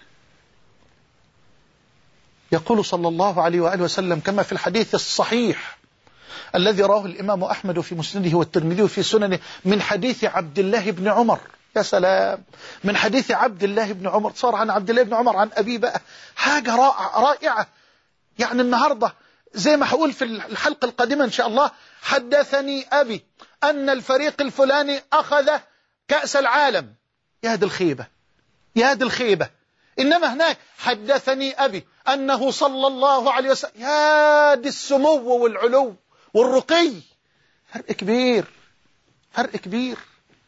يقول صلى الله عليه وآله وسلم كما في الحديث الصحيح الذي رواه الإمام أحمد في مسنده والترمذي في سننه من حديث عبد الله بن عمر. يا سلام، من حديث عبد الله بن عمر، صار عن عبد الله بن عمر عن أبي بقى، حاجة رائعة رائعة. يعني النهاردة زي ما هقول في الحلقة القادمة إن شاء الله: حدثني أبي أن الفريق الفلاني أخذ كأس العالم. يا هذه الخيبة، يا هذه الخيبة. إنما هناك: حدثني أبي أنه صلى الله عليه وسلم. يا دي السمو والعلو والرقي، فرق كبير، فرق كبير.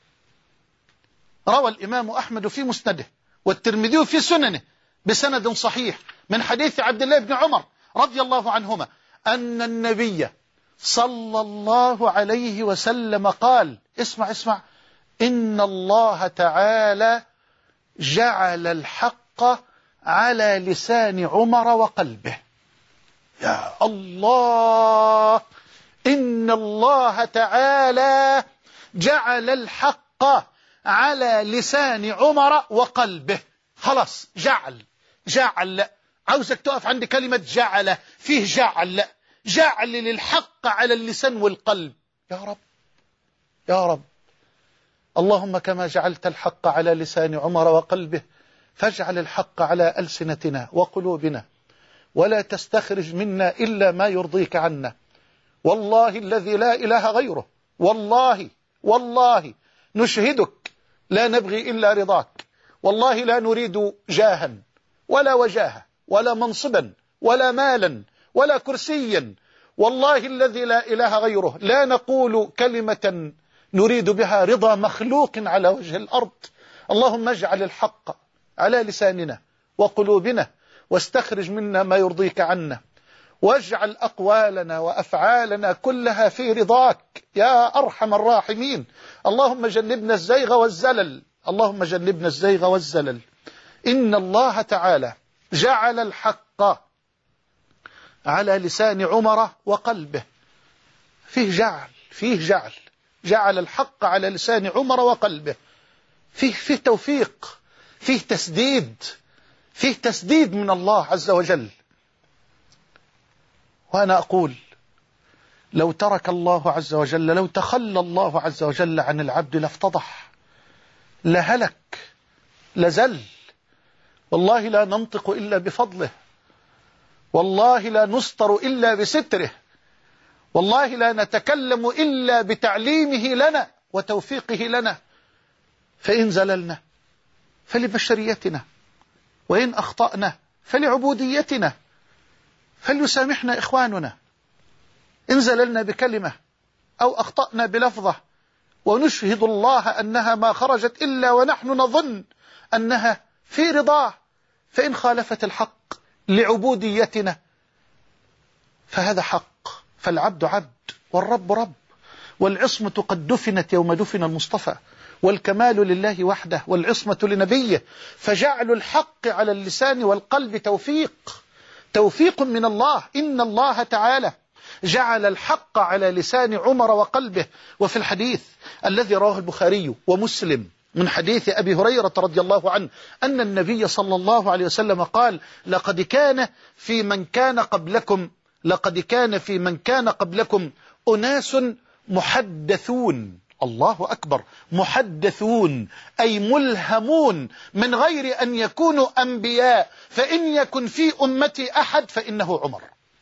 روى الإمام أحمد في مسنده والترمذي في سننه بسند صحيح من حديث عبد الله بن عمر رضي الله عنهما أن النبي صلى الله عليه وسلم قال: اسمع اسمع: إن الله تعالى جعل الحق على لسان عمر وقلبه. يا الله، إن الله تعالى جعل الحق على لسان عمر وقلبه. خلاص، جعل جعل لا، عاوزك تقف عند كلمة جعل، فيه جعل لا، جعل للحق على اللسان والقلب. يا رب يا رب، اللهم كما جعلت الحق على لسان عمر وقلبه، فاجعل الحق على ألسنتنا وقلوبنا، ولا تستخرج منا إلا ما يرضيك عنا. والله الذي لا إله غيره، والله والله نشهدك لا نبغي إلا رضاك، والله لا نريد جاها ولا وجاهة ولا منصبا ولا مالا ولا كرسيا، والله الذي لا إله غيره لا نقول كلمة نريد بها رضا مخلوق على وجه الأرض. اللهم اجعل الحق على لساننا وقلوبنا، واستخرج منا ما يرضيك عنا، واجعل أقوالنا وأفعالنا كلها في رضاك يا أرحم الراحمين. اللهم جنبنا الزيغ والزلل، اللهم جنبنا الزيغ والزلل. إن الله تعالى جعل الحق على لسان عمر وقلبه. فيه جعل، فيه جعل، جعل الحق على لسان عمر وقلبه. فيه فيه توفيق، فيه تسديد، فيه تسديد من الله عز وجل. وأنا أقول: لو ترك الله عز وجل، لو تخلى الله عز وجل عن العبد لافتضح، لهلك، لزل. والله لا ننطق إلا بفضله، والله لا نستر إلا بستره، والله لا نتكلم إلا بتعليمه لنا وتوفيقه لنا. فإن زللنا فلبشريتنا، وإن أخطأنا فلعبوديتنا، فليسامحنا إخواننا إن زللنا بكلمة أو أخطأنا بلفظة، ونشهد الله أنها ما خرجت إلا ونحن نظن أنها في رضاه، فإن خالفت الحق لعبوديتنا فهذا حق، فالعبد عبد والرب رب، والعصمة قد دفنت يوم دفن المصطفى، والكمال لله وحده والعصمة لنبيه، فجعل الحق على اللسان والقلب توفيق توفيق من الله. إن الله تعالى جعل الحق على لسان عمر وقلبه. وفي الحديث الذي رواه البخاري ومسلم من حديث أبي هريرة رضي الله عنه أن النبي صلى الله عليه وسلم قال: لقد كان في من كان قبلكم لقد كان في من كان قبلكم أناس محدثون. الله أكبر، محدثون أي ملهمون من غير أن يكونوا أنبياء، فإن يكن في أمتي أحد فإنه عمر.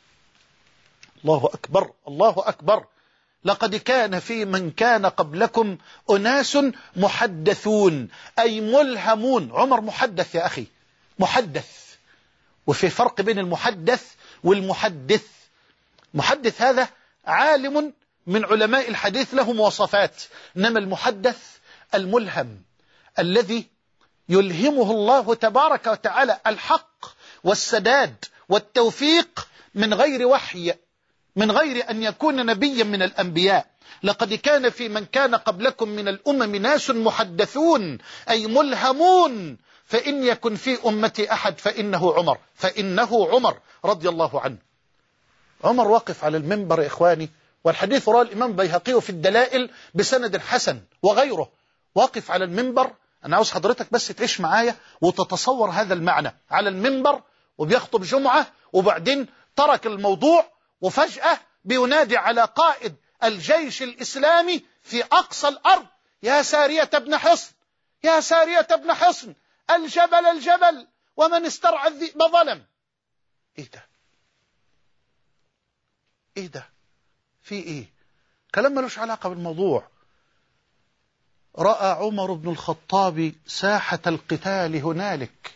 الله أكبر، الله أكبر. لقد كان في من كان قبلكم أناس محدثون أي ملهمون. عمر محدث يا أخي، محدث، وفي فرق بين المحدث والمحدث. محدث هذا عالم من علماء الحديث له مواصفات، إنما المحدث الملهم الذي يلهمه الله تبارك وتعالى الحق والسداد والتوفيق من غير وحي، من غير أن يكون نبيا من الأنبياء. لقد كان في من كان قبلكم من الأمم ناس محدثون أي ملهمون، فإن يكن في أمتي أحد فإنه عمر فإنه عمر رضي الله عنه. عمر واقف على المنبر يا إخواني، والحديث رواه الإمام البيهقي في الدلائل بسند حسن وغيره. واقف على المنبر، أنا عاوز حضرتك بس تعيش معايا وتتصور هذا المعنى، على المنبر وبيخطب جمعة، وبعدين ترك الموضوع وفجأة بينادي على قائد الجيش الإسلامي في أقصى الأرض: يا سارية ابن حصن، يا سارية ابن حصن، الجبل الجبل، ومن استرعى الذئب ظلم. إيه ده؟ إيه ده؟ في إيه؟ كلام ملوش علاقة بالموضوع. رأى عمر بن الخطاب ساحة القتال هنالك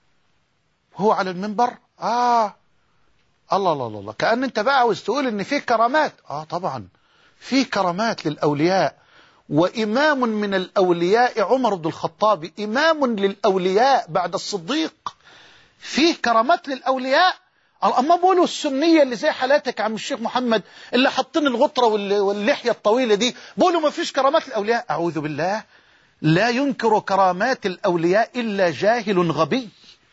هو على المنبر. آه الله الله الله، كأن انت بقى عاوز تقول ان في كرامات. اه طبعا في كرامات للأولياء، وإمام من الأولياء عمر بن الخطاب إمام للأولياء بعد الصديق. فيه كرامات للأولياء. أما بقولوا السنية اللي زي حالاتك عم الشيخ محمد اللي حاطين الغطرة واللحية الطويلة دي، بقولوا ما فيش كرامات للأولياء. أعوذ بالله، لا ينكر كرامات الأولياء إلا جاهل غبي،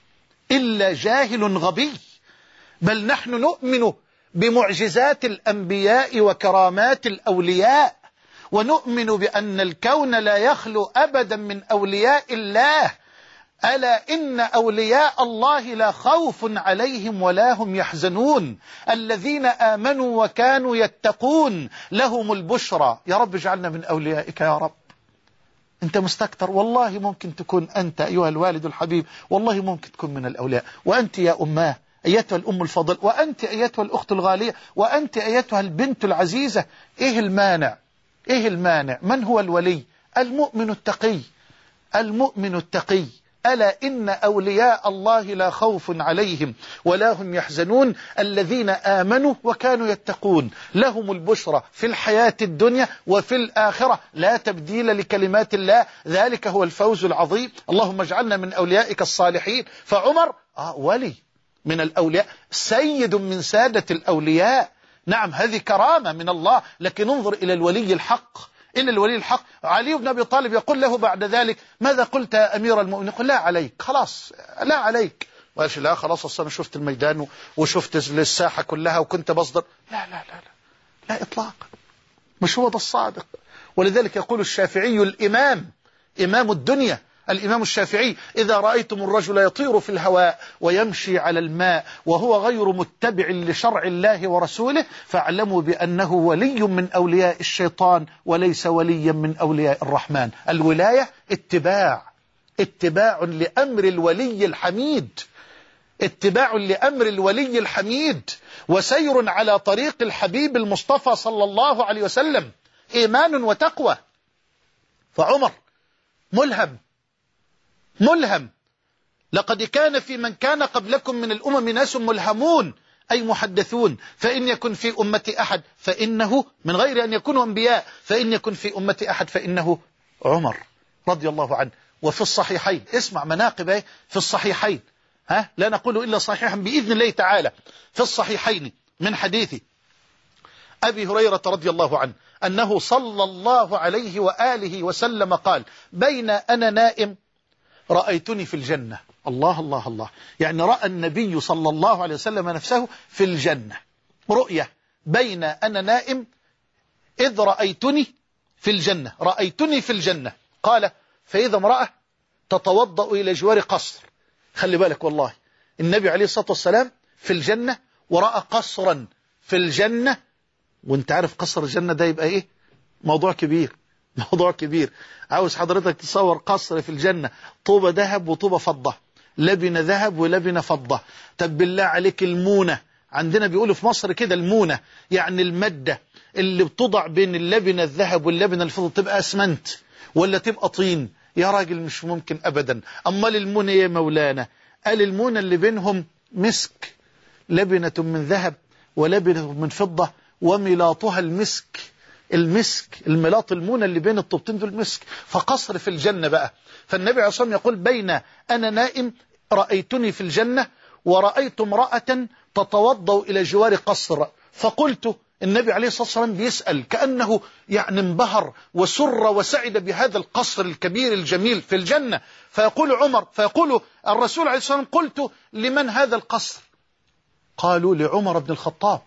إلا جاهل غبي. بل نحن نؤمن بمعجزات الأنبياء وكرامات الأولياء، ونؤمن بأن الكون لا يخلو أبدا من أولياء الله. ألا إن أولياء الله لا خوف عليهم ولا هم يحزنون، الذين آمنوا وكانوا يتقون لهم البشرى. يا رب اجعلنا من أوليائك يا رب. أنت مستكتر، والله ممكن تكون أنت أيها الوالد الحبيب، والله ممكن تكون من الأولياء. وأنت يا أماه أيتها الأم الفضل، وأنت أيتها الأخت الغالية، وأنت أيتها البنت العزيزة. إيه المانع؟ إيه المانع؟ من هو الولي؟ المؤمن التقي، المؤمن التقي. ألا إن أولياء الله لا خوف عليهم ولا هم يحزنون، الذين آمنوا وكانوا يتقون لهم البشرى في الحياة الدنيا وفي الآخرة، لا تبديل لكلمات الله، ذلك هو الفوز العظيم. اللهم اجعلنا من أوليائك الصالحين. فعمر آه ولي من الأولياء، سيد من سادة الأولياء. نعم هذه كرامة من الله، لكن انظر إلى الولي الحق، إن الولي الحق. علي بن أبي طالب يقول له بعد ذلك: ماذا قلت يا أمير المؤمنين؟ يقول: لا عليك، خلاص لا عليك. وقالش: لا خلاص أصلا أنا شفت الميدان وشفت الساحة كلها وكنت بصدر. لا لا لا لا, لا إطلاقا، مش هو ده الصادق. ولذلك يقول الشافعي الإمام، إمام الدنيا، الإمام الشافعي: إذا رأيتم الرجل يطير في الهواء ويمشي على الماء وهو غير متبع لشرع الله ورسوله فاعلموا بأنه ولي من أولياء الشيطان وليس وليا من أولياء الرحمن. الولاية اتباع، اتباع لأمر الولي الحميد، اتباع لأمر الولي الحميد، وسير على طريق الحبيب المصطفى صلى الله عليه وسلم، إيمان وتقوى. فعمر ملهم، ملهم. لقد كان في من كان قبلكم من الأمم ناس ملهمون أي محدثون، فإن يكن في أمة أحد فإنه، من غير أن يكونوا أنبياء، فإن يكن في أمة أحد فإنه عمر رضي الله عنه. وفي الصحيحين، اسمع مناقب في الصحيحين، ها لا نقول إلا صحيحا بإذن الله تعالى، في الصحيحين من حديث أبي هريرة رضي الله عنه أنه صلى الله عليه وآله وسلم قال: بين أنا نائم رأيتني في الجنة. الله الله الله، يعني رأى النبي صلى الله عليه وسلم نفسه في الجنة رؤية. بين أنا نائم إذ رأيتني في الجنة، رأيتني في الجنة. قال: فإذا امرأة تتوضأ إلى جوار قصر. خلي بالك والله، النبي عليه الصلاة والسلام في الجنة ورأى قصرا في الجنة، وانت عارف قصر الجنة ده يبقى ايه؟ موضوع كبير، موضوع كبير. عاوز حضرتك تصور قصر في الجنة، طوبة ذهب وطوبة فضة، لبنة ذهب ولبنة فضة. طب بالله عليك المونة، عندنا بيقولوا في مصر كده المونة، يعني المادة اللي بتضع بين اللبنة الذهب واللبنة الفضة، تبقى اسمنت ولا تبقى طين؟ يا راجل مش ممكن أبدا. أمال المونة يا مولانا؟ قال المونة اللي بينهم مسك، لبنة من ذهب ولبنة من فضة وملاطها المسك. المسك الملاط المونة اللي بين الطوبتين دول مسك. فقصر في الجنة بقى. فالنبي عليه الصلاة والسلام يقول: بين أنا نائم رأيتني في الجنة ورأيت امرأة تتوضأ إلى جوار قصر. فقلت، النبي عليه الصلاة والسلام بيسأل كأنه يعني انبهر وسر وسعد بهذا القصر الكبير الجميل في الجنة. فيقول عمر، فيقول الرسول عليه الصلاة والسلام: قلت لمن هذا القصر؟ قالوا: لعمر بن الخطاب.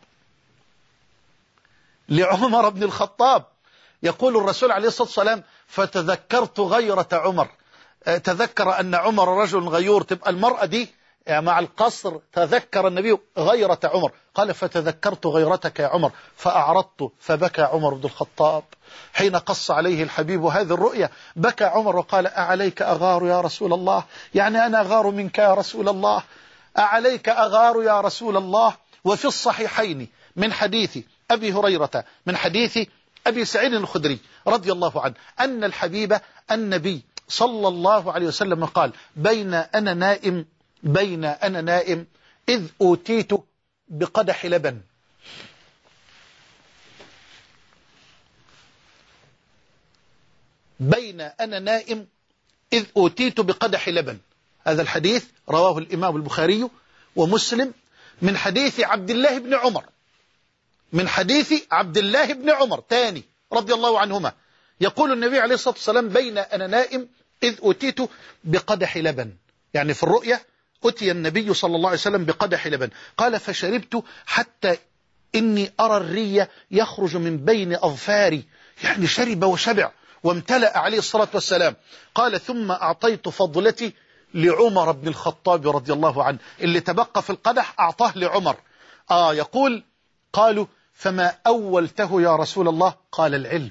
لعمر بن الخطاب. يقول الرسول عليه الصلاة والسلام: فتذكرت غيرة عمر. تذكر أن عمر رجل غيور، تبقى المرأة دي مع القصر. تذكر النبي غيرة عمر، قال: فتذكرت غيرتك يا عمر فأعرضت. فبكى عمر بن الخطاب حين قص عليه الحبيب هذه الرؤيا. بكى عمر وقال: أعليك أغار يا رسول الله؟ يعني أنا أغار منك يا رسول الله؟ أعليك أغار يا رسول الله؟ وفي الصحيحين من حديث أبي هريرة، من حديث أبي سعيد الخدري رضي الله عنه أن الحبيب النبي صلى الله عليه وسلم قال: بين أنا نائم بين أنا نائم إذ أوتيت بقدح لبن. بين أنا نائم إذ أوتيت بقدح لبن. هذا الحديث رواه الإمام البخاري ومسلم من حديث عبد الله بن عمر، من حديث عبد الله بن عمر تاني رضي الله عنهما. يقول النبي عليه الصلاة والسلام: بين أنا نائم إذ أوتيت بقدح لبن، يعني في الرؤية أتي النبي صلى الله عليه وسلم بقدح لبن. قال: فشربت حتى إني أرى الري يخرج من بين أظفاري، يعني شرب وشبع وامتلأ عليه الصلاة والسلام. قال: ثم أعطيت فضلتي لعمر بن الخطاب رضي الله عنه، اللي تبقى في القدح أعطاه لعمر. آه يقول: قالوا: فما أولته يا رسول الله؟ قال: العلم.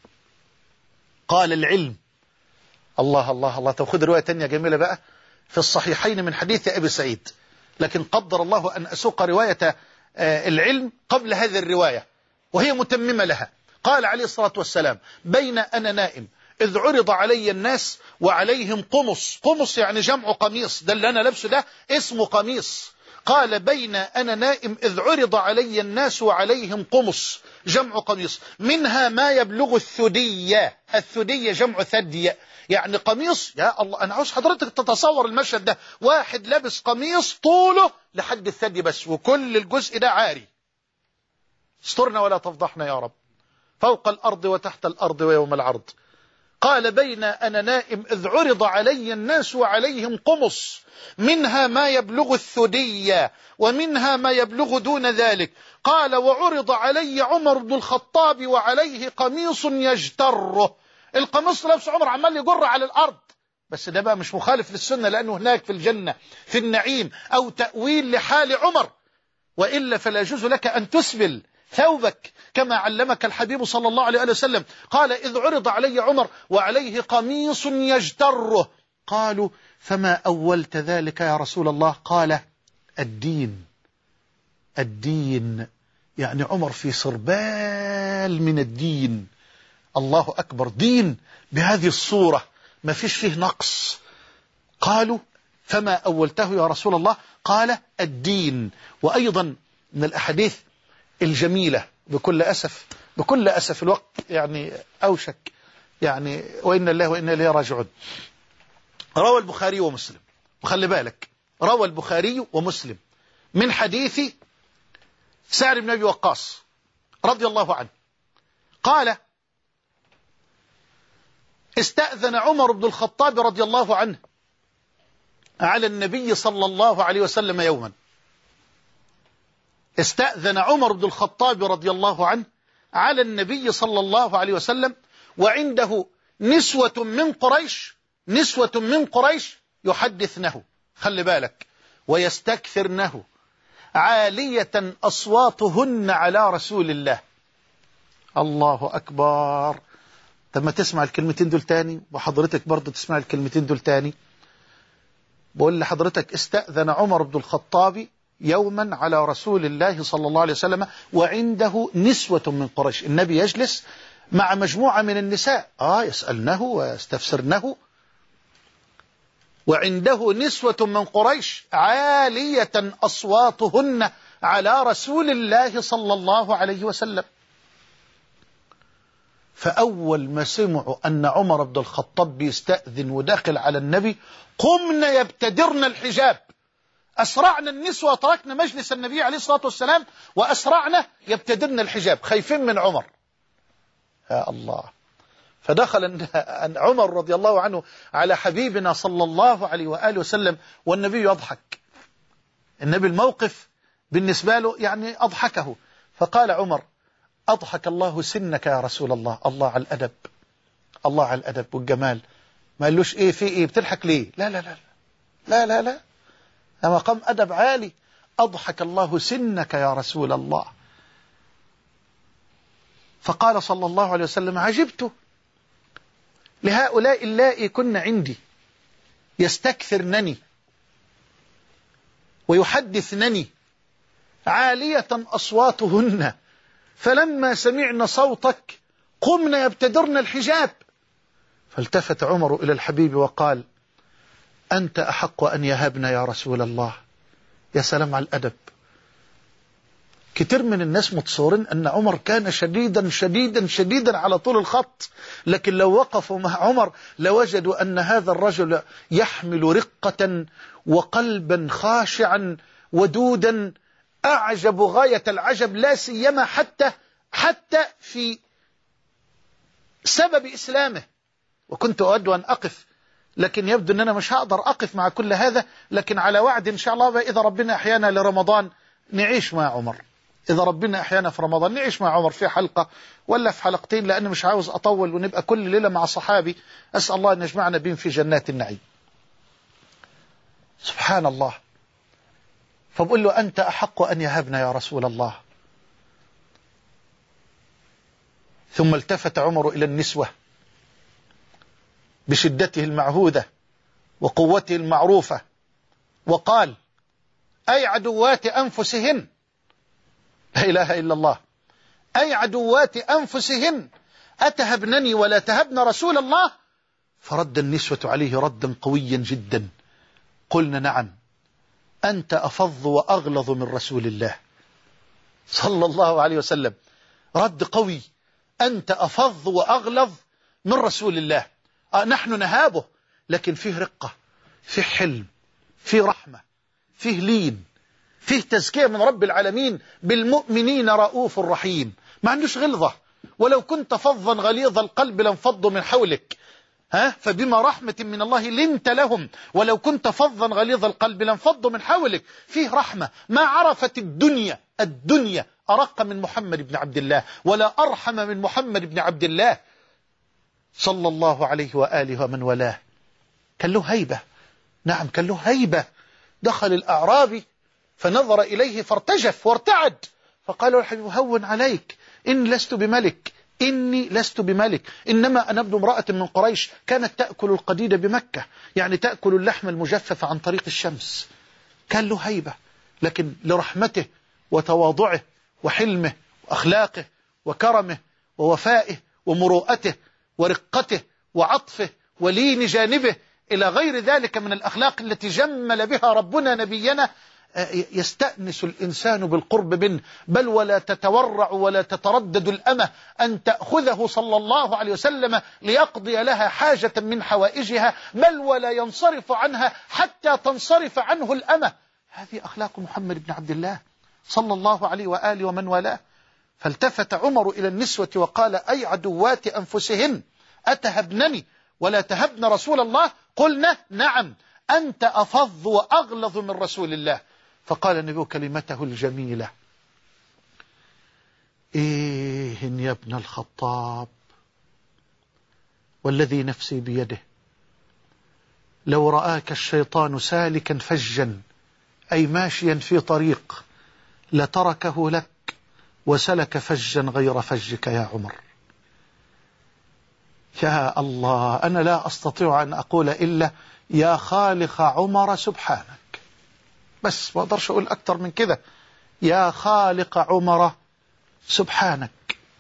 قال: العلم. الله الله الله. تأخذ رواية تانية جميلة بقى في الصحيحين من حديث أبي سعيد، لكن قدر الله أن أسوق رواية العلم قبل هذه الرواية وهي متممة لها. قال عليه الصلاة والسلام: بين أنا نائم إذ عرض علي الناس وعليهم قمص. قمص يعني جمع قميص، ده اللي أنا لابسه ده اسمه قميص. قال: بين أنا نائم إذ عرض علي الناس وعليهم قمص، جمع قميص، منها ما يبلغ الثدية. الثدية جمع ثدي، يعني قميص. يا الله، أنا عاوز حضرتك تتصور المشهد ده، واحد لابس قميص طوله لحد الثدي بس، وكل الجزء ده عاري. استرنا ولا تفضحنا يا رب، فوق الأرض وتحت الأرض ويوم العرض. قال: بين أنا نائم إذ عرض علي الناس وعليهم قمص، منها ما يبلغ الثدية ومنها ما يبلغ دون ذلك. قال: وعرض علي عمر بن الخطاب وعليه قميص يجتره. القميص لابس عمر عمال يجر على الأرض، بس ده بقى مش مخالف للسنة، لأنه هناك في الجنة في النعيم أو تأويل لحال عمر، وإلا فلا يجوز لك أن تسبل ثوبك كما علمك الحبيب صلى الله عليه وسلم. قال: إذ عرض علي عمر وعليه قميص يجتره. قالوا: فما أولت ذلك يا رسول الله؟ قال: الدين. الدين، يعني عمر في سربال من الدين. الله أكبر، دين بهذه الصورة ما فيش فيه نقص. قالوا: فما أولته يا رسول الله؟ قال: الدين. وأيضا من الأحاديث الجميلة. بكل أسف بكل أسف الوقت يعني أوشك، يعني وإن الله وإنا إليه راجعون. روى البخاري ومسلم، وخلي بالك روى البخاري ومسلم من حديث سعد بن أبي وقاص رضي الله عنه قال: استأذن عمر بن الخطاب رضي الله عنه على النبي صلى الله عليه وسلم يوما. استأذن عمر بن الخطاب رضي الله عنه على النبي صلى الله عليه وسلم وعنده نسوة من قريش نسوة من قريش يحدثنه، خلي بالك، ويستكثرنه، عالية أصواتهن على رسول الله. الله أكبر. طب ما تسمع الكلمتين دول تاني، وحضرتك برضو تسمع الكلمتين دول تاني. بقول لحضرتك: استأذن عمر بن الخطاب يوما على رسول الله صلى الله عليه وسلم وعنده نسوة من قريش. النبي يجلس مع مجموعة من النساء آه يسألنه ويستفسرنه، وعنده نسوة من قريش عالية أصواتهن على رسول الله صلى الله عليه وسلم. فأول ما سمعوا أن عمر بن الخطاب بيستأذن وداخل على النبي قمنا يبتدرن الحجاب، أسرعنا النسوة وتركنا مجلس النبي عليه الصلاة والسلام وأسرعنا يبتدرن الحجاب خايفين من عمر. يا الله. فدخل عمر رضي الله عنه على حبيبنا صلى الله عليه وآله وسلم والنبي يضحك. النبي الموقف بالنسبة له يعني أضحكه، فقال عمر: أضحك الله سنك يا رسول الله. الله على الأدب، الله على الأدب والجمال. ما قالوش إيه في إيه بتضحك ليه، لا لا لا لا لا لا، مقام أدب عالي. أضحك الله سنك يا رسول الله. فقال صلى الله عليه وسلم: عجبت لهؤلاء اللائي كن عندي يستكثرنني ويحدثنني عالية أصواتهن، فلما سمعنا صوتك قمنا يبتدرن الحجاب. فالتفت عمر إلى الحبيب وقال: أنت أحق أن يهبنا يا رسول الله. يا سلام على الأدب. كتير من الناس متصورين أن عمر كان شديدا شديدا شديدا على طول الخط، لكن لو وقفوا مع عمر لوجدوا أن هذا الرجل يحمل رقة وقلبا خاشعا ودودا أعجب غاية العجب، لا سيما حتى حتى في سبب إسلامه. وكنت أود أن أقف، لكن يبدو أن أنا مش هقدر أقف مع كل هذا، لكن على وعد إن شاء الله إذا ربنا أحيانا لرمضان نعيش مع عمر. إذا ربنا أحيانا في رمضان نعيش مع عمر في حلقة ولا في حلقتين، لأني مش عاوز أطول ونبقى كل ليلة مع صحابي. أسأل الله أن يجمعنا بهم في جنات النعيم. سبحان الله. فبقول له: أنت أحق أن يهبنا يا رسول الله. ثم التفت عمر إلى النسوة بشدته المعهودة وقوته المعروفة وقال: أي عدوات أنفسهن، لا إله إلا الله، أي عدوات أنفسهن أتهبنني ولا تهبن رسول الله؟ فرد النسوة عليه ردا قويا جدا. قلنا: نعم، أنت أفظ وأغلظ من رسول الله صلى الله عليه وسلم. رد قوي، أنت أفظ وأغلظ من رسول الله. آه نحن نهابه، لكن فيه رقة، فيه حلم، فيه رحمة، فيه لين، فيه تزكية من رب العالمين. بالمؤمنين رؤوف رحيم، ما عندوش غلظة. ولو كنت فظا غليظ القلب لانفضوا من حولك، ها فبما رحمة من الله لنت لهم، ولو كنت فظا غليظ القلب لانفضوا من حولك. فيه رحمة. ما عرفت الدنيا الدنيا أرق من محمد بن عبد الله، ولا أرحم من محمد بن عبد الله صلى الله عليه وآله ومن والاه. كان له هيبة، نعم كان له هيبة. دخل الأعرابي فنظر إليه فارتجف وارتعد، فقال له الحبيب: هون عليك، إني لست بملك، إني لست بملك، إنما أنا ابن امرأة من قريش كانت تأكل القديد بمكة، يعني تأكل اللحم المجفف عن طريق الشمس. كان له هيبة، لكن لرحمته وتواضعه وحلمه وأخلاقه وكرمه ووفائه ومروءته ورقته وعطفه ولين جانبه إلى غير ذلك من الأخلاق التي جمل بها ربنا نبينا، يستأنس الإنسان بالقرب منه، بل ولا تتورع ولا تتردد الأمة أن تأخذه صلى الله عليه وسلم ليقضي لها حاجة من حوائجها، بل ولا ينصرف عنها حتى تنصرف عنه الأمة. هذه أخلاق محمد بن عبد الله صلى الله عليه وآله ومن والاه. فالتفت عمر إلى النسوة وقال: أي عدوات أنفسهن أتهبنني ولا تهبن رسول الله؟ قلنا: نعم، أنت أفظ وأغلظ من رسول الله. فقال النبي كلمته الجميلة: إيه يا ابن الخطاب، والذي نفسي بيده لو رآك الشيطان سالكا فجا أي ماشيا في طريق لتركه لك وسلك فجا غير فجك يا عمر. يا الله، أنا لا أستطيع أن أقول إلا يا خالق عمر سبحانك، بس ما أقدرش أقول أكتر من كده. يا خالق عمر سبحانك.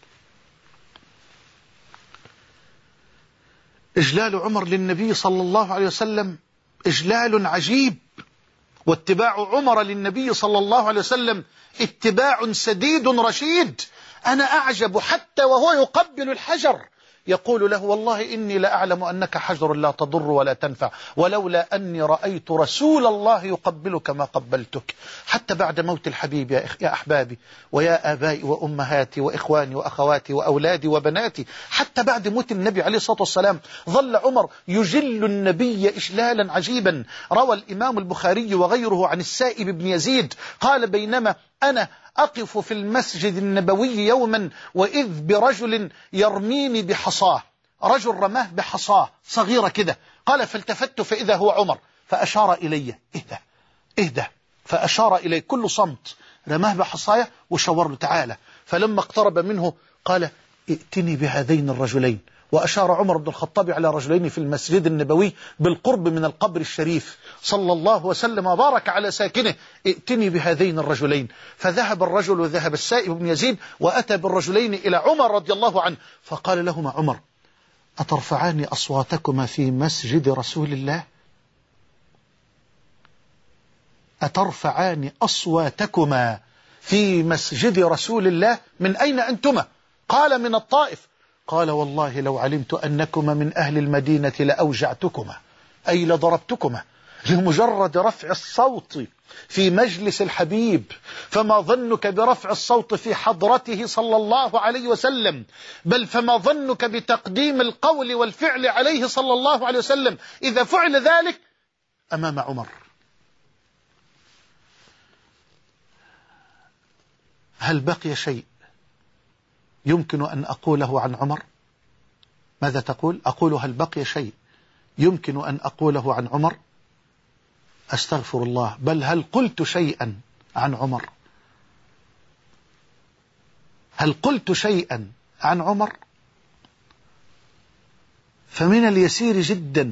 إجلال عمر للنبي صلى الله عليه وسلم إجلال عجيب، واتباع عمر للنبي صلى الله عليه وسلم اتباع سديد رشيد. أنا أعجب حتى وهو يقبل الحجر يقول له: والله إني لأعلم أنك حجر لا تضر ولا تنفع، ولولا أني رأيت رسول الله يقبلك ما قبلتك. حتى بعد موت الحبيب يا, يا أحبابي ويا آبائي وأمهاتي وإخواني وأخواتي وأولادي وبناتي، حتى بعد موت النبي عليه الصلاة والسلام ظل عمر يجل النبي إجلالا عجيبا. روى الإمام البخاري وغيره عن السائب بن يزيد قال: بينما أنا أقف في المسجد النبوي يوما وإذ برجل يرميني بحصاه، رجل رماه بحصاه صغيرة كده. قال: فالتفت فإذا هو عمر فأشار إلي: اهدى اهدى. فأشار إلي، كل صمت، رماه بحصايا وشاور له: تعالى. فلما اقترب منه قال: ائتني بهذين الرجلين. وأشار عمر بن الخطاب على رجلين في المسجد النبوي بالقرب من القبر الشريف صلى الله وسلم وبارك على ساكنه: ائتني بهذين الرجلين. فذهب الرجل وذهب السائب بن يزيد وأتى بالرجلين إلى عمر رضي الله عنه، فقال لهما عمر: أترفعان أصواتكما في مسجد رسول الله؟ أترفعان أصواتكما في مسجد رسول الله؟ من أين أنتما؟ قال: من الطائف. قال: والله لو علمت أنكما من أهل المدينة لأوجعتكما، أي لضربتكما، لمجرد رفع الصوت في مجلس الحبيب، فما ظنك برفع الصوت في حضرته صلى الله عليه وسلم، بل فما ظنك بتقديم القول والفعل عليه صلى الله عليه وسلم إذا فعل ذلك أمام عمر. هل بقي شيء يمكن أن أقوله عن عمر؟ ماذا تقول؟ أقول: هل بقي شيء يمكن أن أقوله عن عمر؟ أستغفر الله، بل هل قلت شيئا عن عمر؟ هل قلت شيئا عن عمر؟ فمن اليسير جدا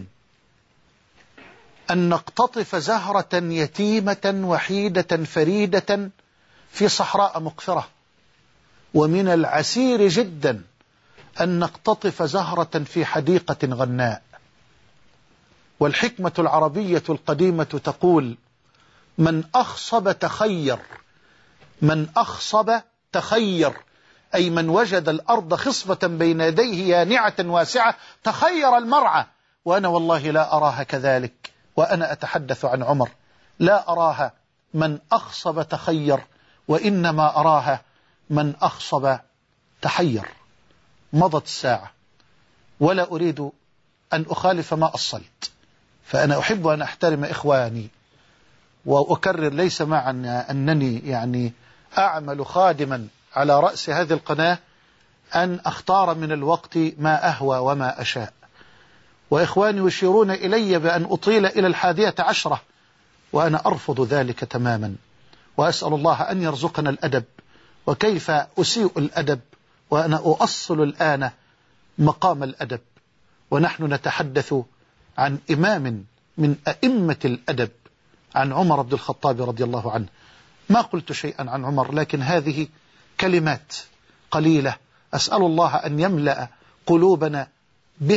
أن نقتطف زهرة يتيمة وحيدة فريدة في صحراء مقفرة، ومن العسير جدا أن نقتطف زهرة في حديقة غناء. والحكمة العربية القديمة تقول: من أخصب تخير. من أخصب تخير، أي من وجد الأرض خصبة بين يديه يانعة واسعة تخير المرعى. وأنا والله لا أراها كذلك، وأنا أتحدث عن عمر، لا أراها من أخصب تخير، وإنما أراها من أخصب تحير. مضت الساعة ولا أريد أن أخالف ما أصلت، فأنا أحب أن أحترم إخواني، وأكرر ليس مع أنني يعني أعمل خادما على رأس هذه القناة أن أختار من الوقت ما أهوى وما أشاء. وإخواني يشيرون إلي بأن أطيل إلى الحادية عشرة، وأنا أرفض ذلك تماما، وأسأل الله أن يرزقنا الأدب. وكيف أسيء الأدب وأنا أؤصل الآن مقام الأدب، ونحن نتحدث عن إمام من أئمة الأدب، عن عمر بن الخطاب رضي الله عنه. ما قلت شيئا عن عمر، لكن هذه كلمات قليلة أسأل الله أن يملأ قلوبنا بها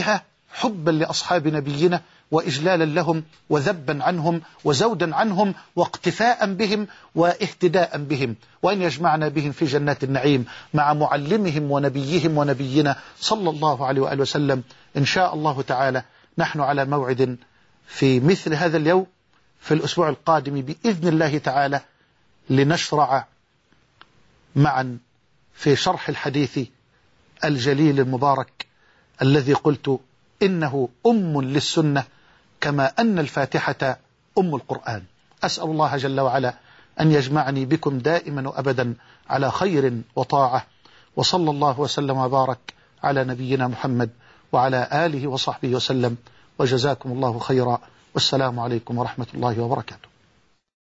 حبا لأصحاب نبينا وإجلالا لهم وذبا عنهم وزودا عنهم واقتفاء بهم واهتداء بهم، وأن يجمعنا بهم في جنات النعيم مع معلمهم ونبيهم ونبينا صلى الله عليه وآله وسلم. إن شاء الله تعالى نحن على موعد في مثل هذا اليوم في الأسبوع القادم بإذن الله تعالى لنشرع معا في شرح الحديث الجليل المبارك الذي قلت إنه أم للسنة كما أن الفاتحة أم القرآن. أسأل الله جل وعلا أن يجمعني بكم دائما وأبدا على خير وطاعة، وصلى الله وسلم وبارك على نبينا محمد وعلى آله وصحبه وسلم، وجزاكم الله خيرا، والسلام عليكم ورحمة الله وبركاته.